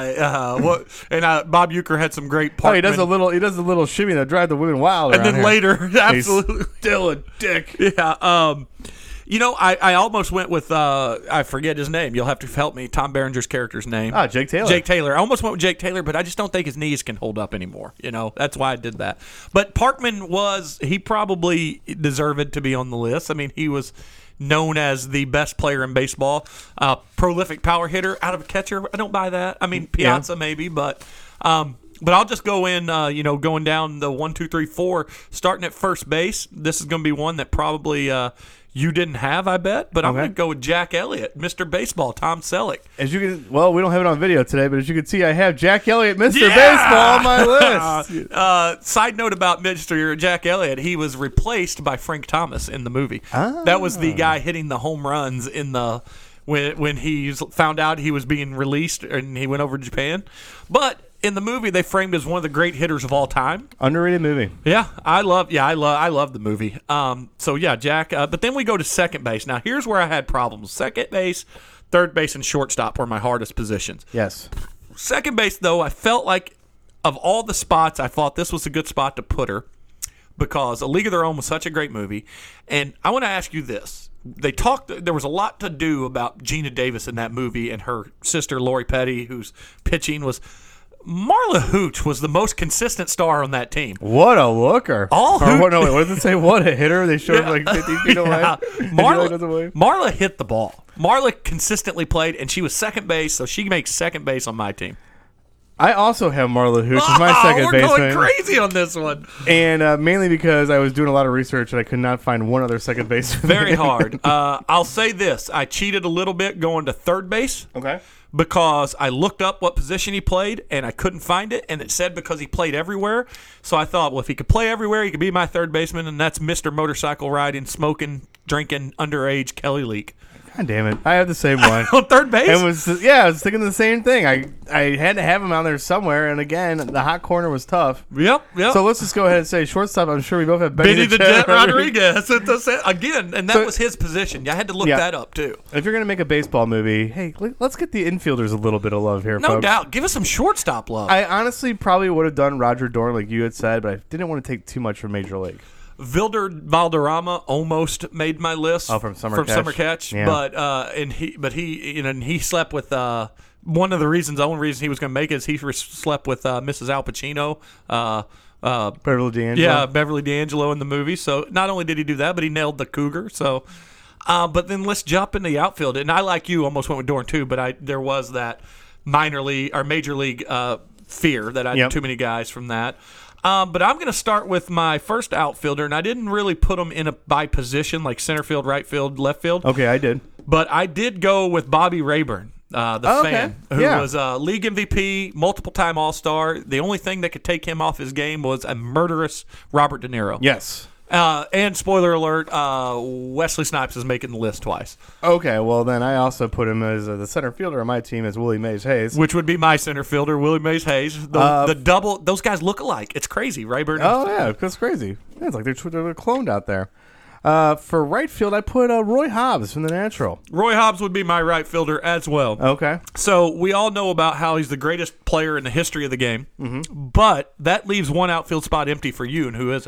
Bob Uecker had some great Parkman. He does a little shimmy that drive the women wild. And then later, absolutely, he's still a dick. Yeah. I almost went with I forget his name. You'll have to help me. Tom Berenger's character's name. Jake Taylor. Jake Taylor. I almost went with Jake Taylor, but I just don't think his knees can hold up anymore. That's why I did that. But Parkman he probably deserved to be on the list. I mean, he was known as the best player in baseball, prolific power hitter out of a catcher. I don't buy that. I mean, Piazza maybe, but I'll just go in, going down the 1, 2, 3, 4, starting at first base. This is going to be one that probably you didn't have, I bet, but I'm going to go with Jack Elliott, Mr. Baseball, Tom Selleck. As you can, we don't have it on video today, but as you can see, I have Jack Elliott, Mr. Baseball, on my list. Side note about Mr. Jack Elliott, he was replaced by Frank Thomas in the movie. That was the guy hitting the home runs in the when he found out he was being released and he went over to Japan. But in the movie, they framed as one of the great hitters of all time. Underrated movie. Yeah, I love the movie. Jack. But then we go to second base. Now, here's where I had problems. Second base, third base, and shortstop were my hardest positions. Yes. Second base, though, I felt like of all the spots, I thought this was a good spot to put her because A League of Their Own was such a great movie. And I want to ask you this. There was a lot to do about Gina Davis in that movie and her sister Lori Petty, whose pitching was... Marla Hooch was the most consistent star on that team. What a looker. What does it say? What a hitter. They showed like 50 feet away. Marla hit the ball. Marla consistently played, and she was second base, so she makes second base on my team. I also have Marla Hooch as my second baseman. We're going crazy on this one. And mainly because I was doing a lot of research and I could not find one other second baseman. Very hard. I'll say this. I cheated a little bit going to third base. Okay. Because I looked up what position he played, and I couldn't find it, and it said because he played everywhere. So I thought, well, if he could play everywhere, he could be my third baseman, and that's Mr. Motorcycle Riding, Smoking, Drinking, Underage Kelly Leak. God damn it! I have the same one. On third base? I was thinking the same thing. I had to have him out there somewhere, and again, the hot corner was tough. Yep. So let's just go ahead and say shortstop. I'm sure we both have Benny the Jet Rodriguez. Again, and that was his position. I had to look that up, too. If you're going to make a baseball movie, hey, let's get the infielders a little bit of love here, No folks. doubt. Give us some shortstop love. I honestly probably would have done Roger Dorn like you had said, but I didn't want to take too much from Major League. Vilder Valderrama almost made my list. Oh, from Summer Catch. Yeah. But he slept with one of the only reason he was going to make it is he slept with Mrs. Al Pacino. Beverly D'Angelo. Yeah, Beverly D'Angelo in the movie. So not only did he do that, but he nailed the cougar. So, but then let's jump into the outfield. And I, like you, almost went with Dorn too. But there was that minor league or major league fear that I had too many guys from that. But I'm going to start with my first outfielder, and I didn't really put them by position, like center field, right field, left field. Okay, I did. But I did go with Bobby Rayburn, fan, who was a league MVP, multiple-time All-Star. The only thing that could take him off his game was a murderous Robert De Niro. Yes. And spoiler alert, Wesley Snipes is making the list twice. Okay, well then I also put him as the center fielder on my team as Willie Mays Hayes, which would be my center fielder, Willie Mays Hayes. The double, those guys look alike. It's crazy, Rayburn. Oh yeah, that's crazy. Yeah, it's like they're cloned out there. For right field, I put Roy Hobbs from The Natural. Roy Hobbs would be my right fielder as well. Okay. So we all know about how he's the greatest player in the history of the game, but that leaves one outfield spot empty for you, and who is it?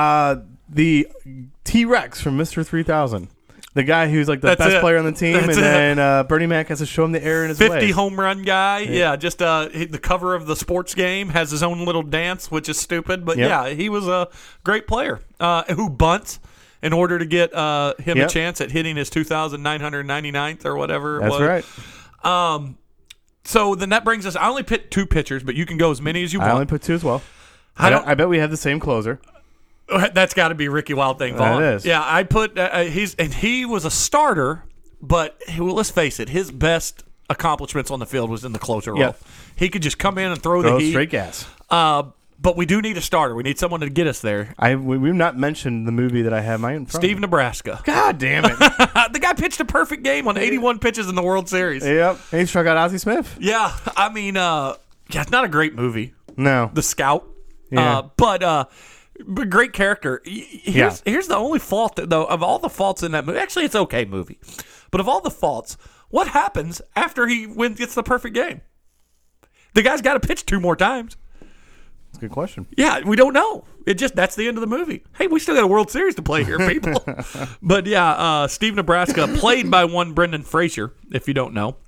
The T-Rex from Mr. 3000. The guy who's like the best player on the team, then Bernie Mac has to show him the error in his 50 way. home run guy. Yeah, just the cover of the sports game has his own little dance, which is stupid. But yeah, he was a great player who bunts in order to get him a chance at hitting his 2,999th or whatever it was. That's right. So then that brings us, I only picked 2 pitchers, but you can go as many as you want. I only put 2 as well. I bet we have the same closer. That's got to be Ricky Wild Thing Vaughn. That is. Yeah, I put he was a starter, but let's face it, his best accomplishments on the field was in the closer role. He could just come in and throw the heat. Straight gas. But we do need a starter. We need someone to get us there. We've not mentioned the movie that I have my in front Steve of. Nebraska. God damn it. The guy pitched a perfect game on 81 pitches in the World Series. Yep. And he struck out Ozzie Smith. Yeah, I mean, it's not a great movie. No. The Scout. Yeah. But great character. Here's the only fault, though, of all the faults in that movie. Actually, it's an okay movie. But of all the faults, what happens after he gets the perfect game? The guy's got to pitch 2 more times. That's a good question. Yeah, we don't know. That's the end of the movie. Hey, we still got a World Series to play here, people. But yeah, Steve Nebraska, played by one Brendan Fraser, if you don't know.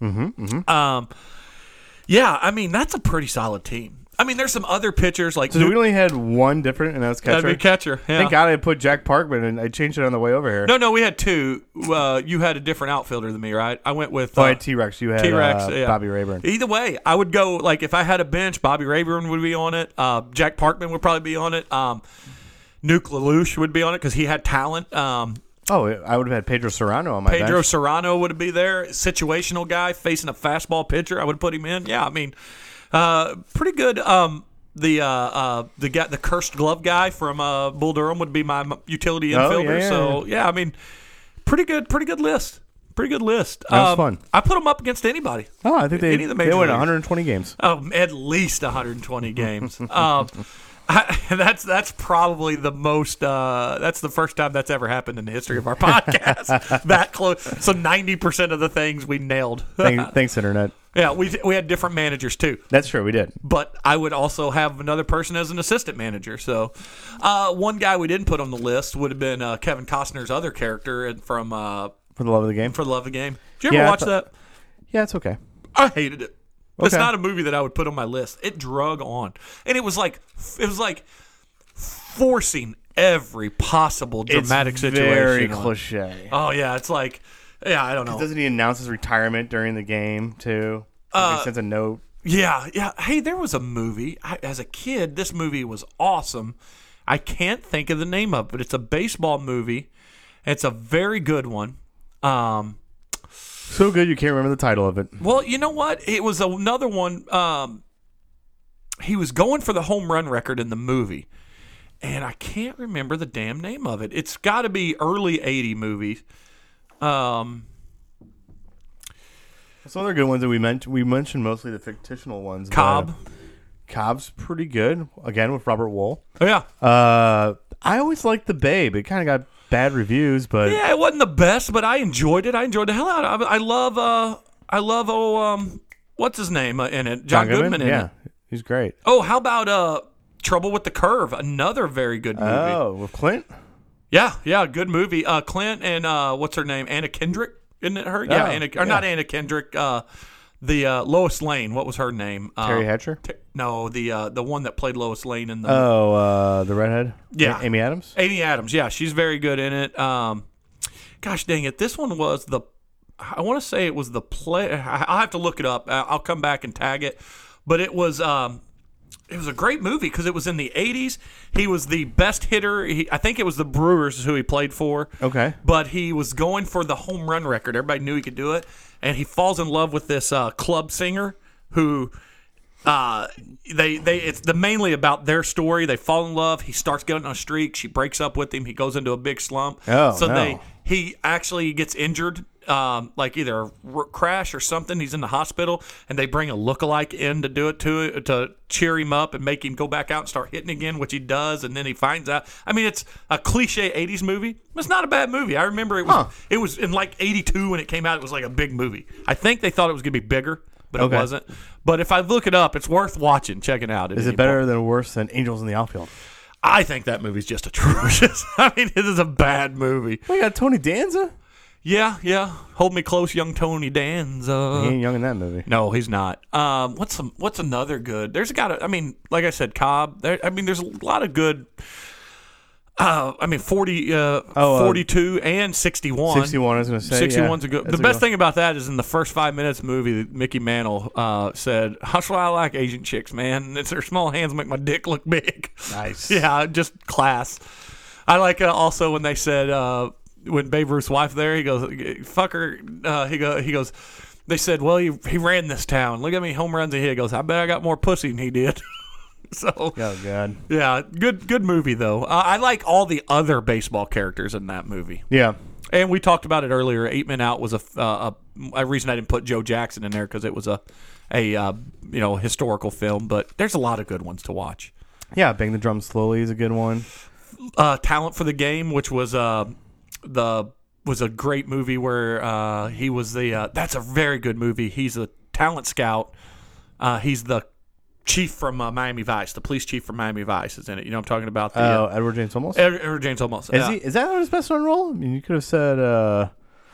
Yeah, I mean, that's a pretty solid team. I mean, there's some other pitchers like. So we only had one different, and that was catcher. That'd be catcher. Yeah. Thank God I put Jack Parkman, and I changed it on the way over here. No, we had 2. You had a different outfielder than me, right? I went with. I had T-Rex. You had T-Rex, Bobby Rayburn. Either way, I would go like if I had a bench, Bobby Rayburn would be on it. Jack Parkman would probably be on it. Nuke LaLoosh would be on it because he had talent. I would have had Pedro Serrano on my bench. Pedro Serrano would be there. Situational guy facing a fastball pitcher. I would put him in. Yeah, I mean, pretty good. The cursed glove guy from Bull Durham would be my utility infielder. So I mean, pretty good list. Pretty good list. That was fun. I put them up against anybody. Oh, I think they win 120 games. Oh, at least 120 games. That's probably the most. That's the first time that's ever happened in the history of our podcast. That close. So 90% of the things we nailed. Thanks, Internet. Yeah, we had different managers too. That's true, we did. But I would also have another person as an assistant manager. So one guy we didn't put on the list would have been Kevin Costner's other character from For the Love of the Game. For the Love of the Game. Did you ever watch that? Yeah, it's okay. I hated it. Okay. It's not a movie that I would put on my list. It drug on, and it was like forcing every possible dramatic situation. Very cliche. Oh yeah, it's like. Yeah, I don't know. Doesn't he announce his retirement during the game, too? He sends a note. Yeah. Hey, there was a movie. As a kid, this movie was awesome. I can't think of the name of it, but it's a baseball movie. It's a very good one. So good you can't remember the title of it. Well, you know what? It was another one. He was going for the home run record in the movie, and I can't remember the damn name of it. It's got to be early 80 movies. Some other good ones that we mentioned mostly the fictional ones. Cobb. Cobb's pretty good. Again, with Robert Wool. Oh, yeah. I always liked The Babe. It kind of got bad reviews, but Yeah, it wasn't the best, but I enjoyed it. I enjoyed the hell out of it. I love what's his name in it? John Goodman in yeah, it. he's great. Oh, how about Trouble with the Curve? Another very good movie. Oh, with Clint? Yeah, good movie. Clint and what's her name? Anna Kendrick, isn't it her? Yeah, not Anna Kendrick. The Lois Lane. What was her name? Terry Hatcher? No, the one that played Lois Lane in the. The redhead. Yeah, Amy Adams. Amy Adams. Yeah, she's very good in it. Gosh dang it! This one was the. I want to say it was the play. I'll have to look it up. I'll come back and tag it. But it was. It was a great movie because it was in the 80s. He was the best hitter. I think it was the Brewers who he played for. Okay. But he was going for the home run record. Everybody knew he could do it. And he falls in love with this club singer who it's mainly about their story. They fall in love. He starts getting on a streak. She breaks up with him. He goes into a big slump. He actually gets injured, like either a crash or something. He's in the hospital, and they bring a lookalike in to do it to cheer him up and make him go back out and start hitting again, which he does. And then he finds out. I mean, it's a cliche '80s movie. It's not a bad movie. I remember it was in like '82 when it came out. It was like a big movie. I think they thought it was going to be bigger, but it wasn't. But if I look it up, it's worth watching, checking out. Is it better than worse than Angels in the Outfield? I think that movie's just atrocious. I mean, it is a bad movie. We got Tony Danza. Yeah. Hold me close, young Tony Danza. He ain't young in that movie. No, he's not. What's another good? There's like I said, Cobb. There's a lot of good. 42 and 61. 61, I was going to say. 61's a good. The best thing about that is in the first 5 minutes of the movie, Mickey Mantle said, "That's why I like Asian chicks, man. It's their small hands make my dick look big." Nice. Yeah, just class. I like also when they said when Babe Ruth's wife there, he goes, "Fuck her." He goes. They said, "Well, he ran this town. Look at me, home runs he hit." He goes, "I bet I got more pussy than he did." So, oh god, yeah, good movie though. I like all the other baseball characters in that movie. Yeah, and we talked about it earlier. 8 Men Out was a reason I didn't put Joe Jackson in there because it was a historical film. But there's a lot of good ones to watch. Yeah, Bang the Drum Slowly is a good one. Talent for the Game, which was a great movie where he was that's a very good movie. He's a talent scout. He's the chief from Miami Vice, the police chief from Miami Vice is in it. You know what I'm talking about? Edward James Olmos? Edward James Olmos. Is that his best known role? I mean, you could have said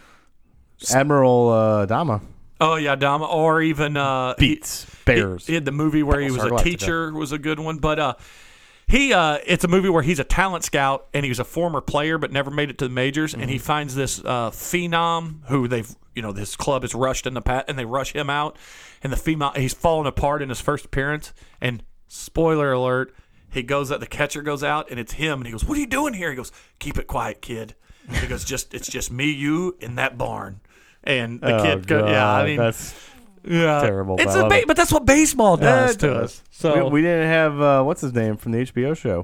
Admiral Dama. Oh, yeah, Dama. Or even... Beats. Bears. He had the movie where he was a teacher was a good one. But it's a movie where he's a talent scout, and he was a former player but never made it to the majors, and he finds this phenom who this club is rushed in the past, and they rush him out. And he's falling apart in his first appearance. And spoiler alert, the catcher goes out, and it's him. And he goes, "What are you doing here?" He goes, "Keep it quiet, kid." He goes, "It's just me, you, in that barn." And the kid goes, that's terrible. But that's what baseball does to us. So we didn't have what's his name from the HBO show.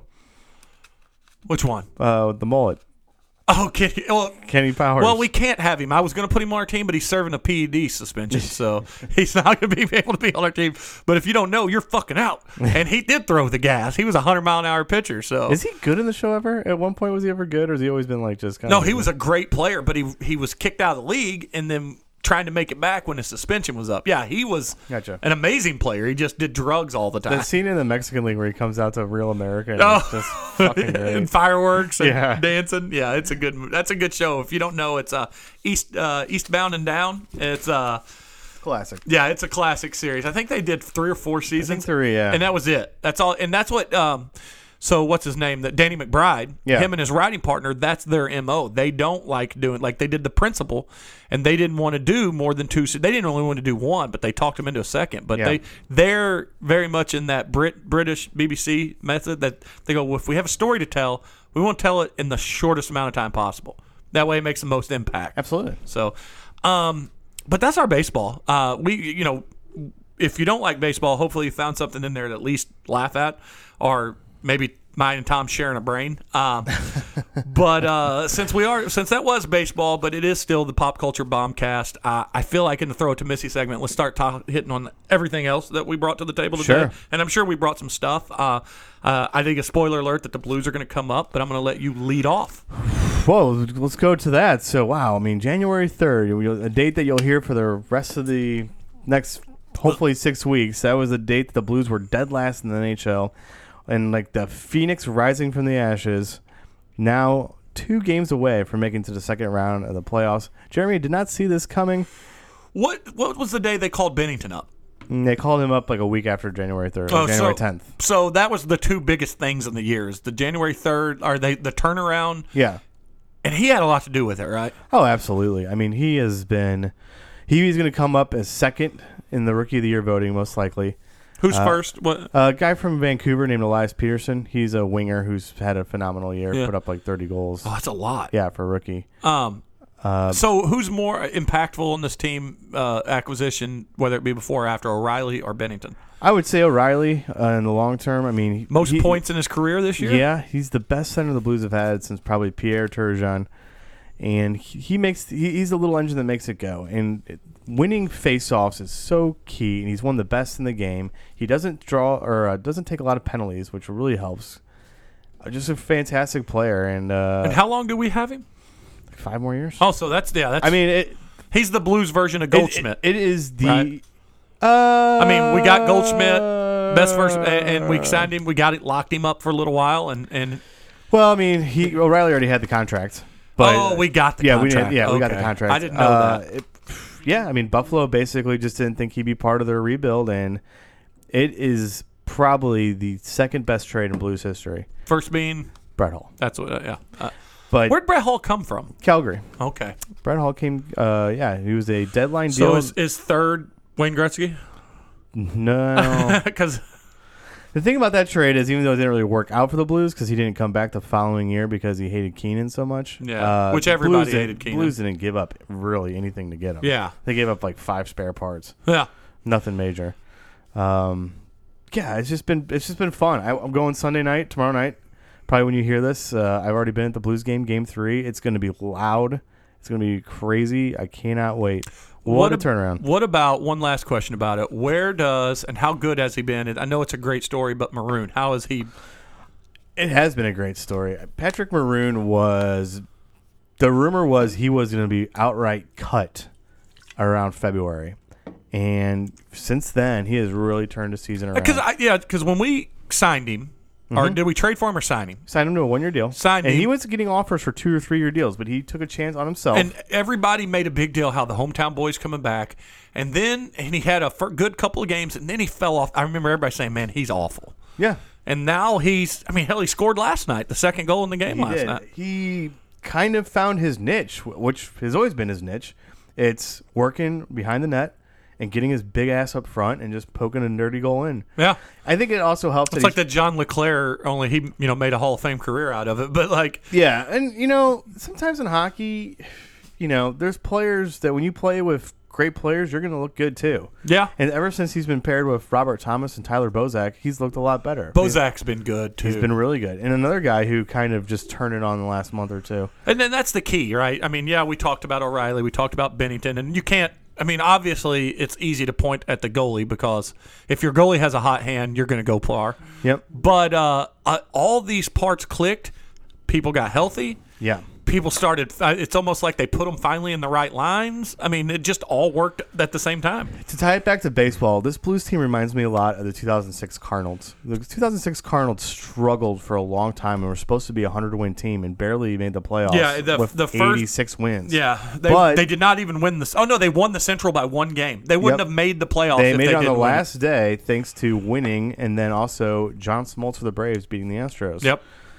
Which one? The mullet. Oh, Kenny Powers. Well, we can't have him. I was going to put him on our team, but he's serving a PED suspension, so he's not going to be able to be on our team. But if you don't know, you're fucking out. And he did throw the gas. He was a 100-mile-an-hour pitcher. So is he good in the show ever? At one point, was he ever good, or has he always been like just kind of? No, he was a great player, but he was kicked out of the league, and then trying to make it back when his suspension was up. Yeah, he was an amazing player. He just did drugs all the time. The scene in the Mexican League where he comes out to Real America and it's just fucking great. And fireworks and dancing. Yeah, that's a good show. If you don't know, it's Eastbound and Down. It's classic. Yeah, it's a classic series. I think they did 3 or 4 seasons. I think 3, yeah. And that was it. That's all. And that's what so what's his name? That Danny McBride, him and his writing partner, that's their MO. They don't like doing, like they did The Principal, and they didn't want to do more than 2. They didn't only want to do 1, but they talked them into a second. But they're very much in that British BBC method that they go, well, if we have a story to tell, we want to tell it in the shortest amount of time possible. That way it makes the most impact. Absolutely. So, but that's our baseball. If you don't like baseball, hopefully you found something in there to at least laugh at, or maybe mine and Tom sharing a brain. But since that was baseball, but it is still the pop culture bombcast, I feel like in the Throw It to Missy segment, let's start hitting on everything else that we brought to the table today. Sure. And I'm sure we brought some stuff. I think a spoiler alert that the Blues are going to come up, but I'm going to let you lead off. Whoa, let's go to that. So, wow, I mean, January 3rd, a date that you'll hear for the rest of the next, hopefully, 6 weeks. That was a date that the Blues were dead last in the NHL. And, like, the Phoenix rising from the ashes, now 2 games away from making it to the second round of the playoffs. Jeremy did not see this coming. What was the day they called Bennington up? And they called him up like a week after January 3rd, January 10th. So that was the 2 biggest things in the years. The January 3rd, the turnaround. Yeah. And he had a lot to do with it, right? Oh, absolutely. I mean, he's going to come up as second in the Rookie of the Year voting, most likely. Who's first? What? A guy from Vancouver named Elias Peterson. He's a winger who's had a phenomenal year, Yeah. put up like 30 goals. Oh, that's a lot. Yeah, for a rookie. So who's more impactful in this team acquisition, whether it be before or after, O'Reilly or Bennington? I would say O'Reilly in the long term. I mean, Most points in his career this year? Yeah, he's the best center the Blues have had since probably Pierre Turgeon. And he's a little engine that makes it go. And winning faceoffs is so key, and he's one of the best in the game. He doesn't doesn't take a lot of penalties, which really helps. Just a fantastic player. And how long do we have him? 5 more years. Oh, so that's. I mean, he's the Blues version of Goldschmidt. It is the. Right? I mean, we got Goldschmidt, best first, and we signed him. We locked him up for a little while, and. Well, I mean, O'Reilly already had the contract. But, we got the contract. We okay. got the contract. I didn't know that. I mean, Buffalo basically just didn't think he'd be part of their rebuild, and it is probably the second best trade in Blues history. First being Brett Hull. That's what. Yeah. But where'd Brett Hull come from? Calgary. Okay. Brett Hull came. He was a deadline deal. So is third Wayne Gretzky? No, because. The thing about that trade is, even though it didn't really work out for the Blues because he didn't come back the following year because he hated Keenan so much. Yeah, which everybody hated Keenan. Blues didn't give up really anything to get him. Yeah. They gave up like 5 spare parts. Yeah. Nothing major. It's just been fun. I'm going Sunday night, tomorrow night. Probably when you hear this, I've already been at the Blues game 3. It's going to be loud. It's going to be crazy. I cannot wait. What a turnaround. What about, one last question about it, where does, and how good has he been? I know it's a great story, but Maroon, how is he? It has been a great story. Patrick Maroon the rumor was he was going to be outright cut around February. And since then, he has really turned the season around. Because when we signed him, or did we trade for him or sign him? Signed him to a 1-year deal. He was getting offers for 2 or 3 year deals, but he took a chance on himself. And everybody made a big deal how the hometown boy's coming back. And he had a good couple of games, and then he fell off. I remember everybody saying, man, he's awful. Yeah. And now he scored last night, the second goal in the game last night. He kind of found his niche, which has always been his niche. It's working behind the net and getting his big ass up front and just poking a dirty goal in. Yeah. I think it also helps. It's like the John LeClaire, only he made a Hall of Fame career out of it. But yeah, and sometimes in hockey, there's players that when you play with great players, you're going to look good too. Yeah. And ever since he's been paired with Robert Thomas and Tyler Bozak, he's looked a lot better. Bozak's been good too. He's been really good. And another guy who kind of just turned it on the last month or two. And then that's the key, right? I mean, we talked about O'Reilly, we talked about Bennington, and you can't. I mean, obviously, it's easy to point at the goalie because if your goalie has a hot hand, you're going to go par. Yep. But all these parts clicked. People got healthy. Yeah. People started. It's almost like they put them finally in the right lines. I mean, it just all worked at the same time. To tie it back to baseball, this Blues team reminds me a lot of the 2006 Cardinals. The 2006 Cardinals struggled for a long time and were supposed to be a 100-win team and barely made the playoffs. Yeah, with the first 86 wins. Yeah, they did not even win this. Oh no, they won the Central by 1 game. They wouldn't have made the playoffs. They if made they it on the didn't last day thanks to winning, and then also John Smoltz for the Braves beating the Astros. Yep.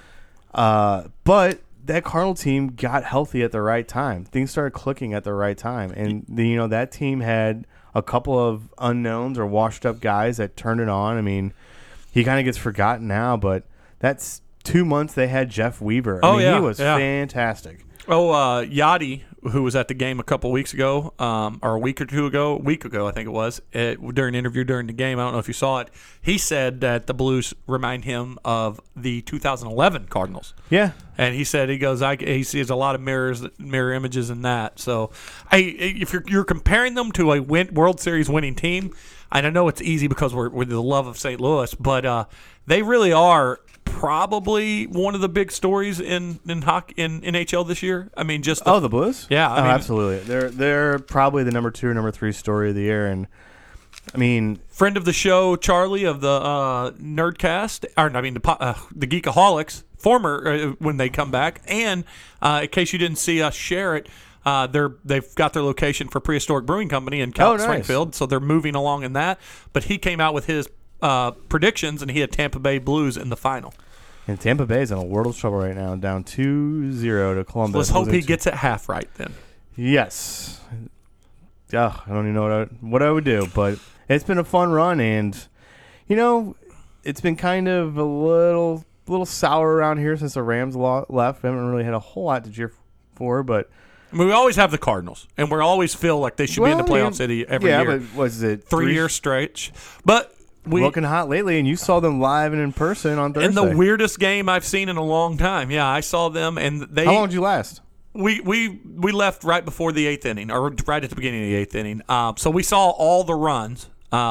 But that Cardinal team got healthy at the right time. Things started clicking at the right time. And, that team had a couple of unknowns or washed-up guys that turned it on. I mean, he kind of gets forgotten now, but that's 2 months they had Jeff Weaver. He was fantastic. Oh, Yachty who was at the game a couple weeks ago, or a week ago, I think it was, during an interview during the game. I don't know if you saw it. He said that the Blues remind him of the 2011 Cardinals. Yeah. And he said he sees a lot of mirror images in that. So, if you're comparing them to a World Series winning team, and I know it's easy because we're the love of St. Louis, but they really are probably one of the big stories in hockey in NHL this year. I mean, just the Blues. Yeah, I mean, absolutely. They're probably the number 2 or number 3 story of the year, and I mean, friend of the show Charlie of the Nerdcast, the Geekaholics, former when they come back, and in case you didn't see us share it. They've got their location for Prehistoric Brewing Company in Springfield, so they're moving along in that. But he came out with his predictions, and he had Tampa Bay Blues in the final. And Tampa Bay is in a world of trouble right now, down 2-0 to Columbus. Let's hope he gets it half right then. Yes. I don't even know what I would do, but it's been a fun run, and it's been kind of a little sour around here since the Rams left. We haven't really had a whole lot to cheer for, but I mean, we always have the Cardinals, and we always feel like they should be in the playoff city every year. Yeah, but was it 3 year stretch? But looking hot lately, and you saw them live and in person on Thursday. In the weirdest game I've seen in a long time. Yeah, I saw them, and they. How long did you last? We left right before the 8th inning, or right at the beginning of the 8th inning. So we saw all the runs.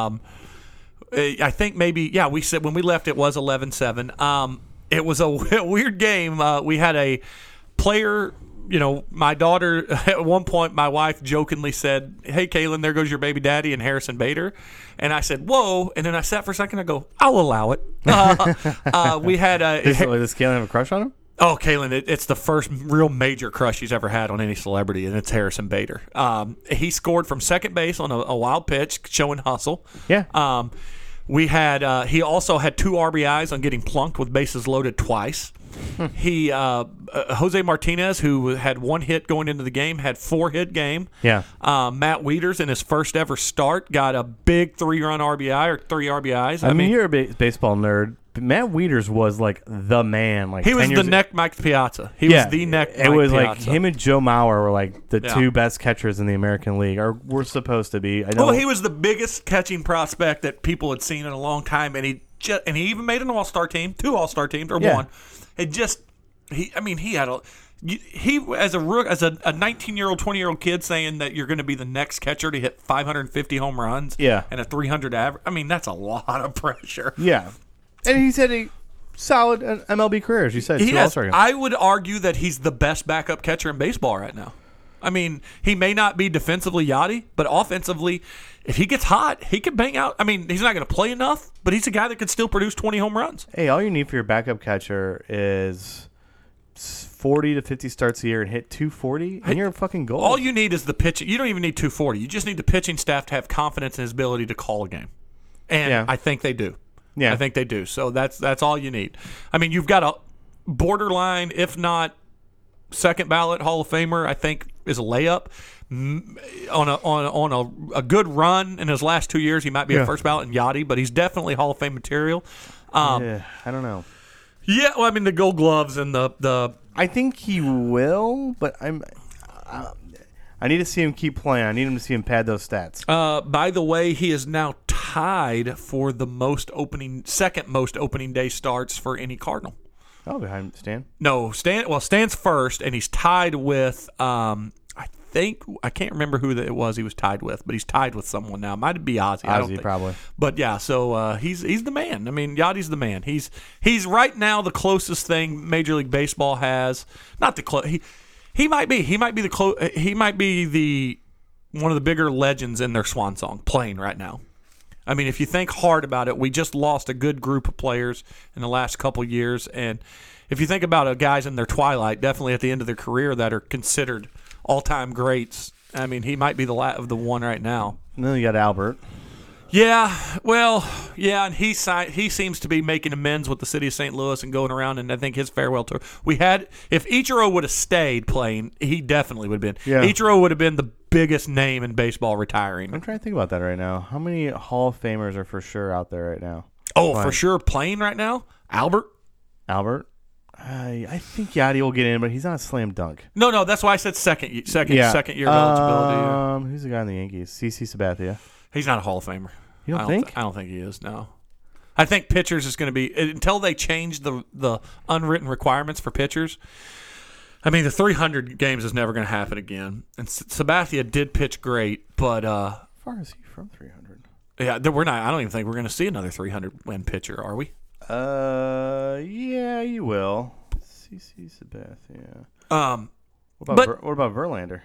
I think we said when we left it was 11-7. It was a weird game. We had a player. My daughter, at one point, my wife jokingly said, "Hey, Kaylin, there goes your baby daddy and Harrison Bader." And I said, "Whoa." And then I sat for a second. I go, "I'll allow it." We had Does Kaylin have a crush on him? Oh, Kaylin, it's the first real major crush she's ever had on any celebrity, and it's Harrison Bader. He scored from second base on a wild pitch, showing hustle. Yeah. We had he also had 2 RBIs on getting plunked with bases loaded twice. He Jose Martinez, who had 1 hit going into the game, had 4-hit game. Yeah. Matt Wieters, in his first ever start, got a big 3-run RBI or 3 RBIs. I mean, you're a baseball nerd. Matt Wieters was like the man. Like he was the neck Mike Piazza. He was the neck Mike Piazza. It was like him and Joe Mauer were like the 2 best catchers in the American League, or were supposed to be. Well, he was the biggest catching prospect that people had seen in a long time, and he even made an All-Star team, 2 All-Star teams, or 1. It just he had a. He as a 19-year-old, 20-year-old kid saying that you're going to be the next catcher to hit 550 home runs and a 300 average. I mean, that's a lot of pressure. Yeah. And he's had a solid MLB career, as you said. I would argue that he's the best backup catcher in baseball right now. I mean, he may not be defensively yachty, but offensively, if he gets hot, he can bang out. I mean, he's not going to play enough, but he's a guy that could still produce 20 home runs. Hey, all you need for your backup catcher is 40 to 50 starts a year and hit 240, and you're a fucking goal. All you need is the pitching. You don't even need 240. You just need the pitching staff to have confidence in his ability to call a game. And I think they do. Yeah, I think they do. So that's all you need. I mean, you've got a borderline, if not second ballot Hall of Famer. I think is a layup on a good run in his last 2 years. He might be a first ballot in Yachty, but he's definitely Hall of Fame material. I don't know. Yeah, well, I mean the Gold Gloves and the. I think he will, but I need to see him keep playing. I need him to see him pad those stats. By the way, he is now tied for the second most opening day starts for any Cardinal. Oh, behind Stan? No, Stan's first, and he's tied with. I can't remember who it was he was tied with, but he's tied with someone now. It might be Ozzy. Ozzy, probably. But yeah, so he's the man. I mean, Yachty's the man. He's right now the closest thing Major League Baseball has. Not the close. He might be. He might be the one of the bigger legends in their swan song playing right now. I mean, if you think hard about it, we just lost a good group of players in the last couple years, and if you think about guys in their twilight, definitely at the end of their career that are considered all-time greats, I mean, he might be the one right now. And then you got Albert. Yeah, well, yeah, and he seems to be making amends with the city of St. Louis and going around, and I think his farewell tour. If Ichiro would have stayed playing, he definitely would have been. Yeah. Ichiro would have been the biggest name in baseball retiring. I'm trying to think about that right now. How many Hall of Famers are for sure out there right now? Oh, for sure playing right now? Albert? I think Yachty will get in, but he's not a slam dunk. No, that's why I said second year eligibility. Who's the guy in the Yankees? CC Sabathia. He's not a Hall of Famer. You don't think? I don't think he is. No. I think pitchers is going to be until they change the unwritten requirements for pitchers. I mean, the 300 games is never going to happen again. And Sabathia did pitch great, but how far is he from 300? Yeah, we're not. I don't even think we're going to see another 300 win pitcher, are we? Yeah, you will. CC Sabathia. What about Verlander?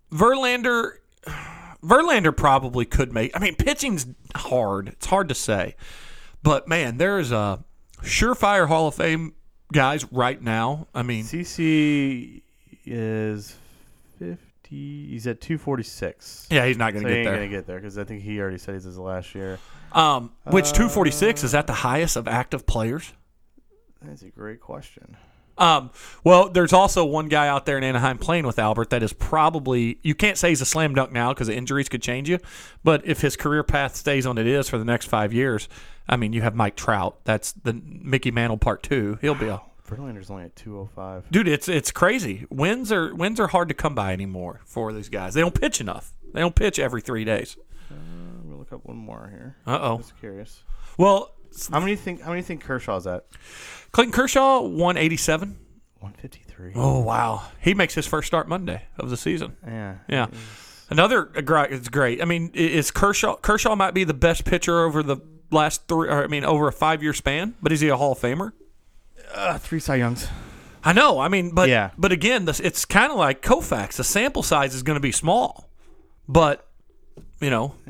Verlander probably could make. I mean, pitching's hard. It's hard to say. But, man, there's a surefire Hall of Fame guys right now. I mean, CC is 50. He's at 246. Yeah, he's not going to get there. He ain't going to get there because I think he already said he's his last year. Which 246, is that the highest of active players? That's a great question. Well, there's also one guy out there in Anaheim playing with Albert that is probably, you can't say he's a slam dunk now because injuries could change you, but if his career path stays on it is for the next 5 years, I mean, you have Mike Trout. That's the Mickey Mantle Part 2. He'll be a Verlander's only at 205. Dude, it's crazy. Wins are hard to come by anymore for these guys. They don't pitch enough. They don't pitch every 3 days. I'm gonna look up one more here. Uh-oh. Just curious. Well, how many think Kershaw's at? Clayton Kershaw, 187. 153. Oh, wow. He makes his first start Monday of the season. Yeah. Another it's great. I mean, is Kershaw might be the best pitcher over the last over a 5-year span, but is he a Hall of Famer? 3 Cy Youngs. I know. I mean, but yeah. But again, it's kind of like Koufax. The sample size is going to be small, but And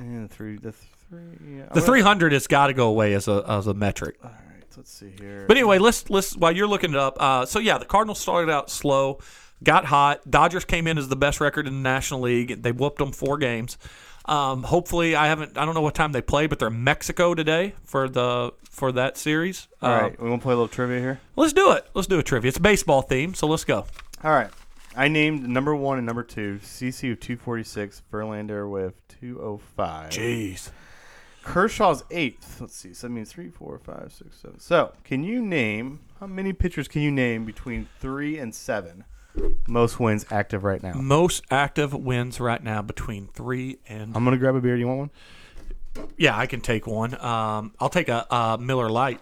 the 300 has got to go away as a metric. All right, let's see here. But anyway, let's while you're looking it up. The Cardinals started out slow, got hot. Dodgers came in as the best record in the National League. They whooped them 4 games. Hopefully, I don't know what time they play, but they're in Mexico today for that series. All right, we want to play a little trivia here? Let's do it. Let's do a trivia. It's a baseball theme, so let's go. All right. I named number 1 and number 2, CC with 246, Verlander with 205. Jeez. Kershaw's 8th. Let's see. So that means 3, 4, 5, 6, 7. So, how many pitchers can you name between 3 and 7? Most wins active right now. Most active wins right now between 3 and... I'm going to grab a beer. Do you want one? Yeah, I can take one. I'll take a Miller Lite.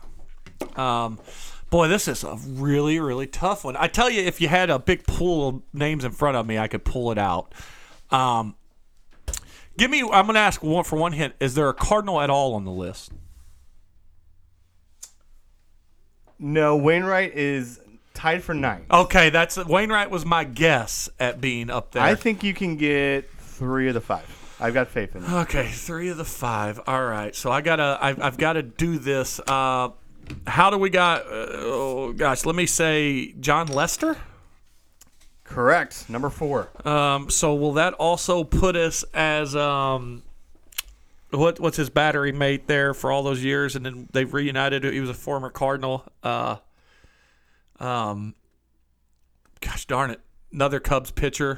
Boy, this is a really, really tough one. I tell you, if you had a big pool of names in front of me, I could pull it out. I'm going to ask for one hint. Is there a Cardinal at all on the list? No, Wainwright is tied for 9th. Okay, Wainwright was my guess at being up there. I think you can get 3 of the 5. I've got faith in you. Okay, 3 of the 5. All right, so I've got to do this. How do we got? Let me say John Lester. Correct, number 4. So will that also put us as what's his battery mate there for all those years, and then they've reunited? He was a former Cardinal. Gosh darn it, another Cubs pitcher.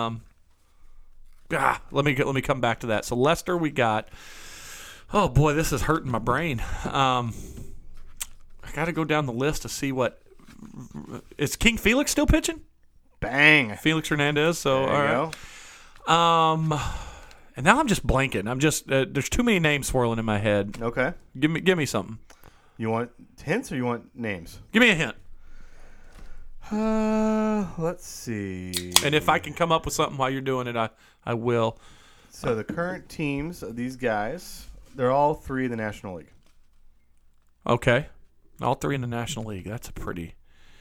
Let me come back to that. So Lester, we got. Oh boy, this is hurting my brain. I got to go down the list to see what is King Felix still pitching? Bang, Felix Hernandez. So there all right. And now I'm just blanking. I'm just there's too many names swirling in my head. Okay, give me something. You want hints or you want names? Give me a hint. Let's see. And if I can come up with something while you're doing it, I will. So the current teams of these guys, they're all 3 in the National League. Okay. All 3 in the National League. That's a pretty...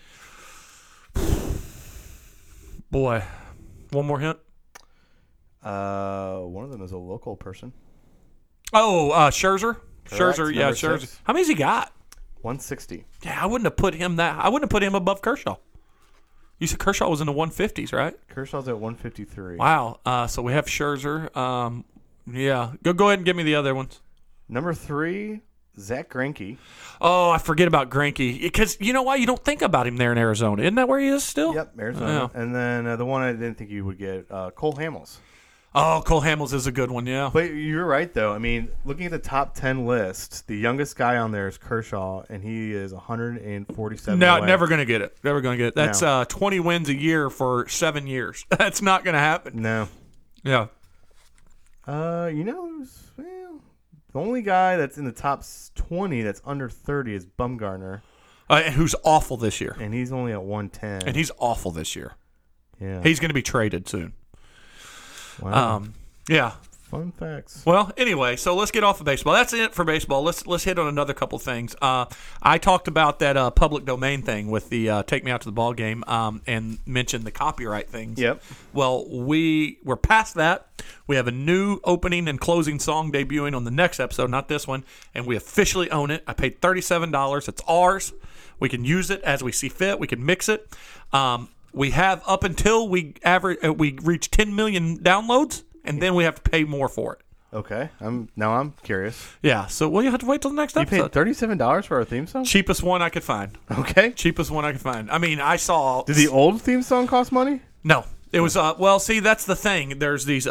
Boy. One more hint? One of them is a local person. Oh, Scherzer? Correct. Scherzer, yeah, Scherzer. 6. How many's he got? 160. Yeah, I wouldn't have put him above Kershaw. You said Kershaw was in the 150s, right? Kershaw's at 153. Wow. So we have Scherzer. Yeah. Go ahead and give me the other ones. Number 3, Zach Greinke. Oh, I forget about Greinke. Because you know why? You don't think about him there in Arizona. Isn't that where he is still? Yep, Arizona. Yeah. And then the one I didn't think you would get, Cole Hamels. Oh, Cole Hamels is a good one, yeah. But you're right, though. I mean, looking at the top 10 list, the youngest guy on there is Kershaw, and he is 147 No, away. never going to get it. Never going to get it. That's No. 20 wins a year for 7 years. That's not going to happen. No. Yeah. Well, the only guy that's in the top 20 that's under 30 is Bumgarner, Who's awful this year. and he's only at 110. And he's awful this year. yeah. He's going to be traded soon. Wow. Yeah. Fun facts. Well, anyway, so let's get off of baseball. That's it for baseball. Let's hit on another couple things. I talked about that public domain thing with the Take Me Out to the Ball Game and mentioned the copyright things. Yep. Well, we're past that. We have a new opening and closing song debuting on the next episode, not this one, and we officially own it. I paid $37. It's ours. We can use it as we see fit. We can mix it. We have up until we reach 10 million downloads, and then we have to pay more for it. Okay. I'm curious. Yeah, so you have to wait till the next You episode. paid $37 for our theme song? Cheapest one I could find. Okay. Cheapest one I could find. I mean, I saw. Did the old theme song cost money? No, it was. Well, see, that's the thing. There's these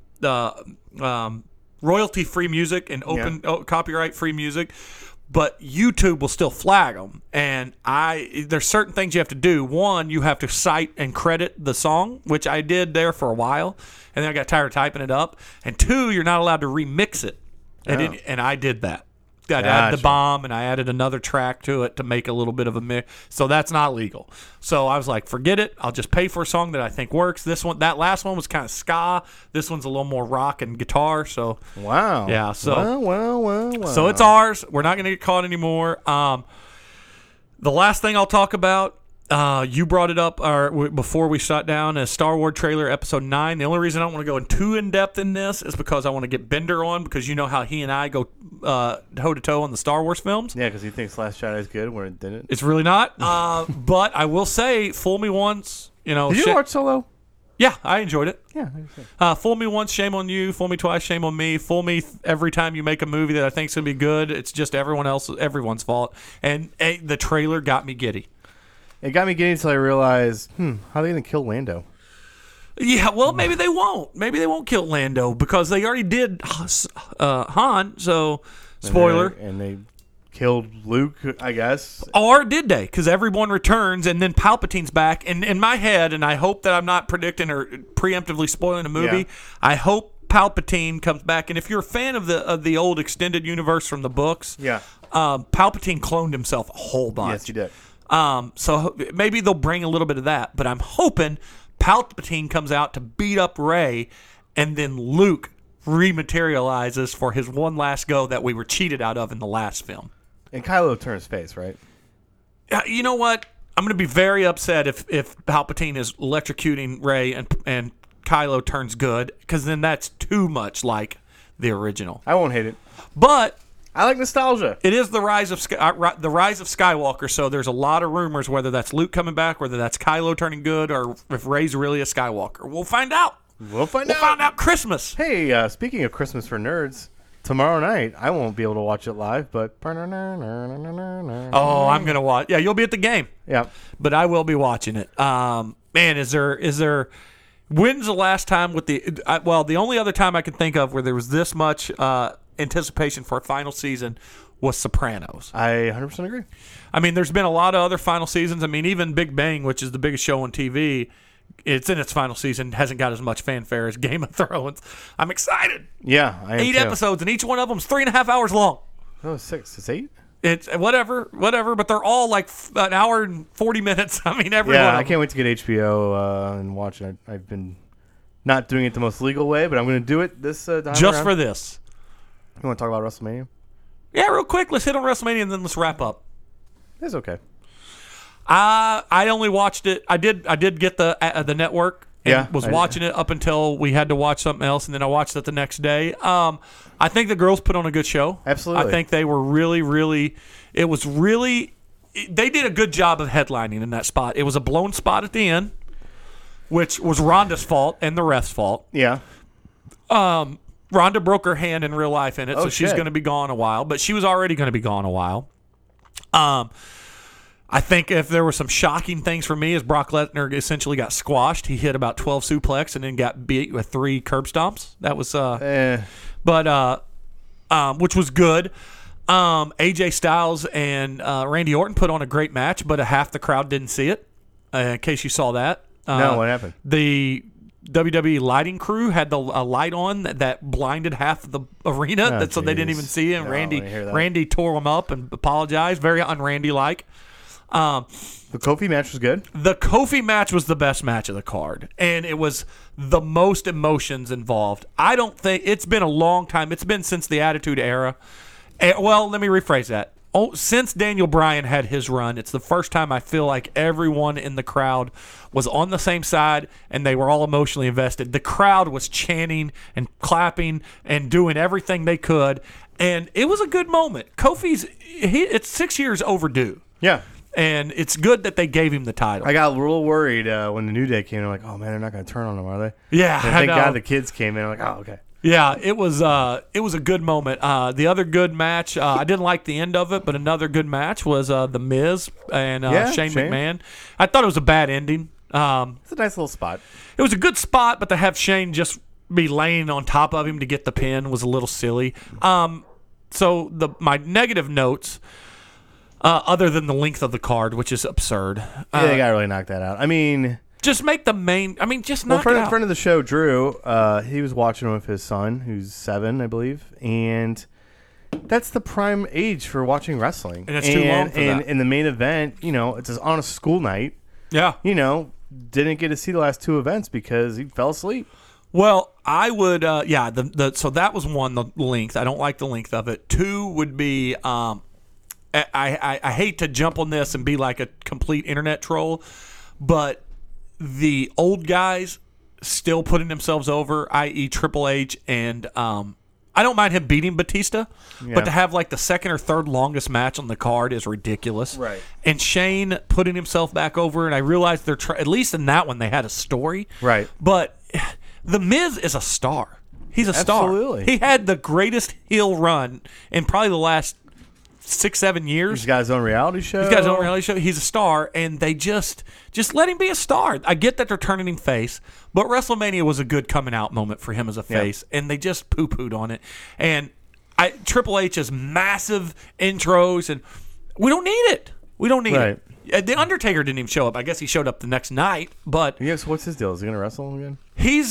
royalty-free music and open copyright-free music, but YouTube will still flag them. And there's certain things you have to do. One, you have to cite and credit the song, which I did there for a while, and then I got tired of typing it up. And two, you're not allowed to remix it, and I did that. I added the bomb, and I added another track to it to make a little bit of a mix. So that's not legal. So I was like, forget it. I'll just pay for a song that I think works. That last one was kind of ska. This one's a little more rock and guitar. So Wow. yeah. So Well. so it's ours. We're not going to get caught anymore. The last thing I'll talk about, you brought it up before we shut down, is Star Wars trailer episode 9. The only reason I don't want to go too in-depth in this is because I want to get Bender on, because you know how he and I go toe-to-toe on the Star Wars films. Yeah, because he thinks Last Jedi is good when it didn't. It's really not. But I will say, fool me once. Did you watch Solo? Yeah, I enjoyed it. Yeah. Fool me once, shame on you. Fool me twice, shame on me. Fool me every time you make a movie that I think is going to be good. It's just everyone's fault. And the trailer got me giddy. It got me getting until I realized, how are they going to kill Lando? Yeah, well, maybe they won't. Maybe they won't kill Lando because they already did Han. So, spoiler. And they killed Luke, I guess. Or did they? Because everyone returns, and then Palpatine's back. And in my head, and I hope that I'm not predicting or preemptively spoiling a movie, Yeah. I hope Palpatine comes back. And if you're a fan of the old extended universe from the books, Yeah. Palpatine cloned himself a whole bunch. Yes, he did. So maybe they'll bring a little bit of that. But I'm hoping Palpatine comes out to beat up Rey, and then Luke rematerializes for his one last go that we were cheated out of in the last film. And Kylo turns face, right? You know what? I'm going to be very upset if Palpatine is electrocuting Rey and Kylo turns good, because then that's too much like the original. I won't hate it. But I like nostalgia. it is the rise of Skywalker, so there's a lot of rumors whether that's Luke coming back, whether that's Kylo turning good, or if Rey's really a Skywalker. We'll find out. We'll find out Christmas. Hey, speaking of Christmas for nerds, tomorrow night I won't be able to watch it live, but Oh, I'm going to watch. Yeah, you'll be at the game. Yeah. But I will be watching it. Man, is there when's the last time with the only other time I can think of where there was this much anticipation for a final season was Sopranos. I 100% agree. I mean, there's been a lot of other final seasons. I mean, even Big Bang, which is the biggest show on TV, it's in its final season, hasn't got as much fanfare as Game of Thrones. I'm excited. Yeah, I am 8 too. episodes, and each one of them is 3.5 hours long. Oh, 6. It's 8? It's whatever, but they're all like an hour and 40 minutes. I mean, every one Yeah, of I them. can't wait to get HBO and watch it. I've been not doing it the most legal way, but I'm going to do it this time Just around. for this. You want to talk about WrestleMania? Yeah, real quick, let's hit on WrestleMania and then let's wrap up. It's okay. I only watched it. I did get the network and Yeah, was watching it up until we had to watch something else, and then I watched it the next day. I think the girls put on a good show. Absolutely. I think they were really. It was really. They did a good job of headlining in that spot. It was a blown spot at the end, which was Rhonda's fault and the ref's fault. Yeah. Rhonda broke her hand in real life in it, so she's shit. going to be gone a while. But she was already going to be gone a while. I think if there were some shocking things for me, is Brock Lesnar essentially got squashed. He hit about 12 suplex and then got beat with 3 curb stomps. That was, which was good. AJ Styles and Randy Orton put on a great match, but half the crowd didn't see it. In case you saw that. No, what happened? The WWE lighting crew had a light on that blinded half of the arena, so they didn't even see it. And Randy tore them up and apologized. Very un-Randy-like. The Kofi match was good. The Kofi match was the best match of the card, and it was the most emotions involved. I don't think it's been a long time. It's been since the Attitude Era. Well, let me rephrase that. Since Daniel Bryan had his run, it's the first time I feel like everyone in the crowd was on the same side and they were all emotionally invested. The crowd was chanting and clapping and doing everything they could, and it was a good moment. It's 6 years overdue. Yeah. And it's good that they gave him the title. I got a little worried when the New Day came in. I'm like, oh, man, they're not going to turn on him, are they? Yeah, and thank God the kids came in. I'm like, oh, okay. Yeah, it was a good moment. The other good match, I didn't like the end of it, but another good match was The Miz and Shane McMahon. I thought it was a bad ending. It's a nice little spot. It was a good spot, but to have Shane just be laying on top of him to get the pin was a little silly. So my negative notes, other than the length of the card, which is absurd. Yeah, they got to really knock that out. I mean... Just make the main. I mean, just knock it out. Friend of the show, Drew. He was watching with his son, who's 7, I believe, and that's the prime age for watching wrestling. And it's too long for that. In the main event, it's on a school night. Yeah. Didn't get to see the last 2 events because he fell asleep. Well, I would. So that was one. The length. I don't like the length of it. 2 would be. I hate to jump on this and be like a complete internet troll, but the old guys still putting themselves over, i.e. Triple H, and I don't mind him beating Batista, but to have like the second or third longest match on the card is ridiculous. Right. And Shane putting himself back over, and I realized at least in that one they had a story. Right. But The Miz is a star. He's a star. Absolutely. He had the greatest heel run in probably the last 6-7 years. He's got his own reality show. He's a star, and they just let him be a star. I get that they're turning him face, but WrestleMania was a good coming out moment for him as a face, and they just poo-pooed on it. And Triple H's massive intros, and we don't need it. We don't need it. The Undertaker didn't even show up. I guess he showed up the next night, but so what's his deal? Is he going to wrestle him again?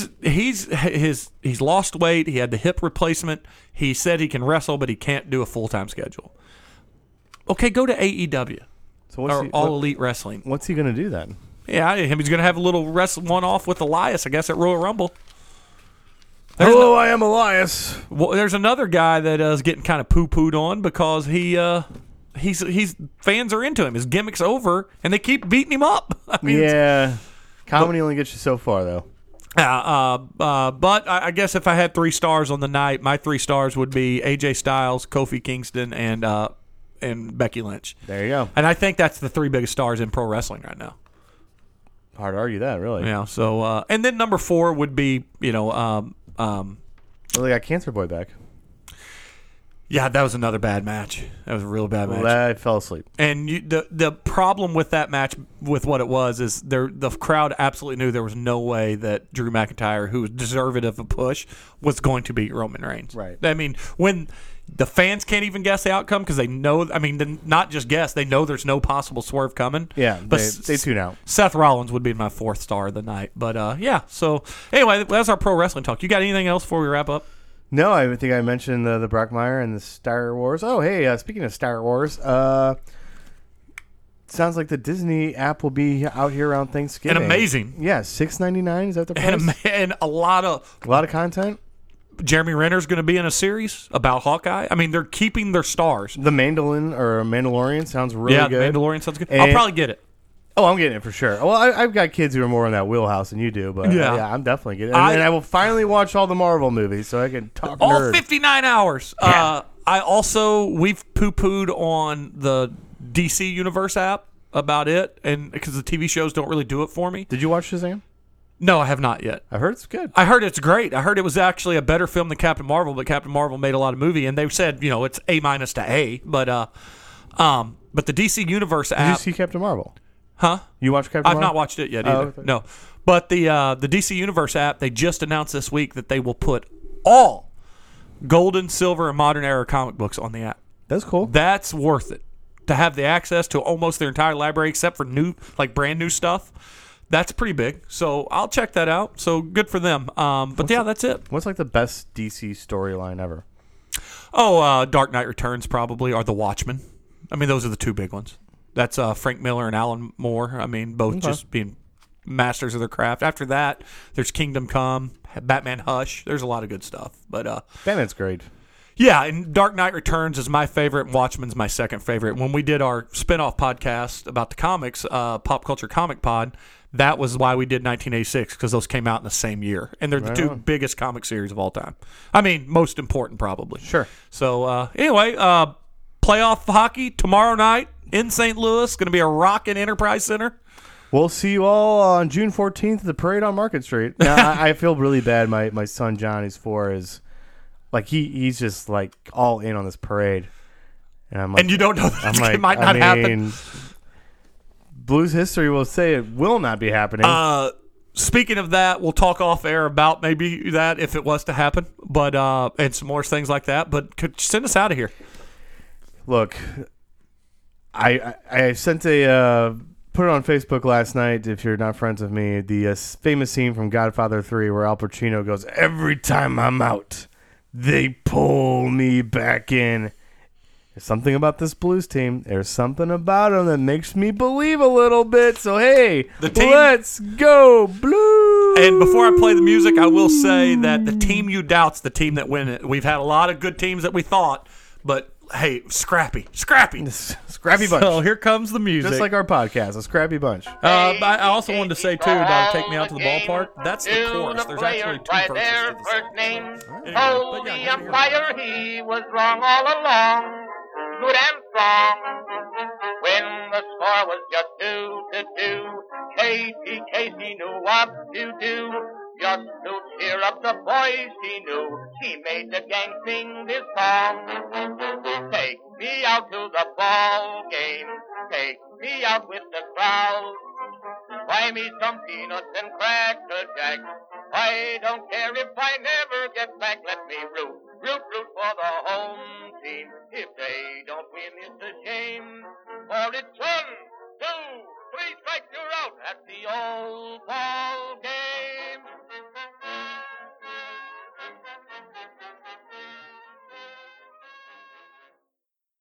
He's lost weight. He had the hip replacement. He said he can wrestle, but he can't do a full-time schedule. Okay, go to AEW. So All Elite Wrestling. What's he going to do then? Yeah, he's going to have a little one-off with Elias, I guess, at Royal Rumble. Hello, I am Elias. Well, there's another guy that is getting kind of poo-pooed on because he's fans are into him. His gimmick's over, and they keep beating him up. Comedy only gets you so far, though. But I guess if I had 3 stars on the night, my 3 stars would be AJ Styles, Kofi Kingston, and Becky Lynch. There you go. And I think that's the 3 biggest stars in pro wrestling right now. Hard to argue that, really. Yeah. So, and then number 4 would be, they got Cancer Boy back. Yeah, that was another bad match. That was a real bad match. I fell asleep. And the problem with that match, with what it was, is the crowd absolutely knew there was no way that Drew McIntyre, who was deserving of a push, was going to beat Roman Reigns. Right. I mean, when the fans can't even guess the outcome because they know, not just guess, they know there's no possible swerve coming. Yeah, but they tune out. Seth Rollins would be my 4th star of the night. But, so anyway, that's our pro wrestling talk. You got anything else before we wrap up? No, I think I mentioned the Brockmire and the Star Wars. Oh, hey, speaking of Star Wars, sounds like the Disney app will be out here around Thanksgiving. And amazing. Yeah, $6.99. Is that the price? And a lot of content. Jeremy Renner's going to be in a series about Hawkeye. I mean, they're keeping their stars. The Mandalorian sounds really good. Yeah, the Mandalorian sounds good. I'll probably get it. Oh, I'm getting it for sure. Well, I've got kids who are more in that wheelhouse than you do, but yeah I'm definitely getting it. And I will finally watch all the Marvel movies so I can talk all nerd. 59 hours. Yeah. We've poo-pooed on the DC Universe app about it, and because the TV shows don't really do it for me. Did you watch Shazam? No, I have not yet. I heard it's good. I heard it's great. I heard it was actually a better film than Captain Marvel, but Captain Marvel made a lot of movie, and they said, it's A- to A. But But the DC Universe Did you app, see Captain Marvel? huh? You watched Captain I've Marvel? not watched it yet Oh, either. okay. No, but the DC Universe app, they just announced this week that they will put all Golden, Silver, and Modern Era comic books on the app. That's cool. That's worth it to have the access to almost their entire library except for brand new stuff. That's pretty big. So I'll check that out. So good for them. But that's it. What's like the best DC storyline ever? Oh, Dark Knight Returns probably, or The Watchmen. I mean, those are the two big ones. That's Frank Miller and Alan Moore. I mean, both just being masters of their craft. After that, there's Kingdom Come, Batman Hush. There's a lot of good stuff. But Batman's great. yeah, and Dark Knight Returns is my favorite, and Watchmen's my second favorite. When we did our spinoff podcast about the comics, Pop Culture Comic Pod, that was why we did 1986, because those came out in the same year. And they're the two biggest comic series of all time. I mean, most important probably. Sure. So anyway, playoff hockey tomorrow night in St. Louis. Going to be a rockin' Enterprise Center. We'll see you all on June 14th at the parade on Market Street. Now, I feel really bad. My son John, who's 4, is like he's just like all in on this parade, and I'm like, And you don't know that it might not happen. Blues history will say it will not be happening. Speaking of that, we'll talk off air about maybe that if it was to happen, but and some more things like that. But could send us out of here. Look, I sent a put it on Facebook last night. If you're not friends with me, the famous scene from Godfather 3 where Al Pacino goes, "Every time I'm out, they pull me back in." There's something about this Blues team. There's something about them that makes me believe a little bit. So, hey, let's go Blues! And before I play the music, I will say that the team you doubt's the team that win it. We've had a lot of good teams that we thought, but, hey, scrappy. Scrappy bunch. So here comes the music. Just like our podcast, a scrappy bunch. I also wanted to say, too, about Take Me Out to the Ballpark. That's the chorus. There's actually 2 verses to the song. Names. Anyway, Told but yeah, the here we go. umpire he was wrong all along. Good and strong. When the score was just 2-2, Casey knew what to do. Just to cheer up the boys he knew, he made the gang sing this song. Take me out to the ball game, take me out with the crowd. Buy me some peanuts and cracker jack. I don't care if I never get back. Let me root for the home team. If they don't win, it's a shame. For it's 1, 2, 3 strikes, you're out at the old ball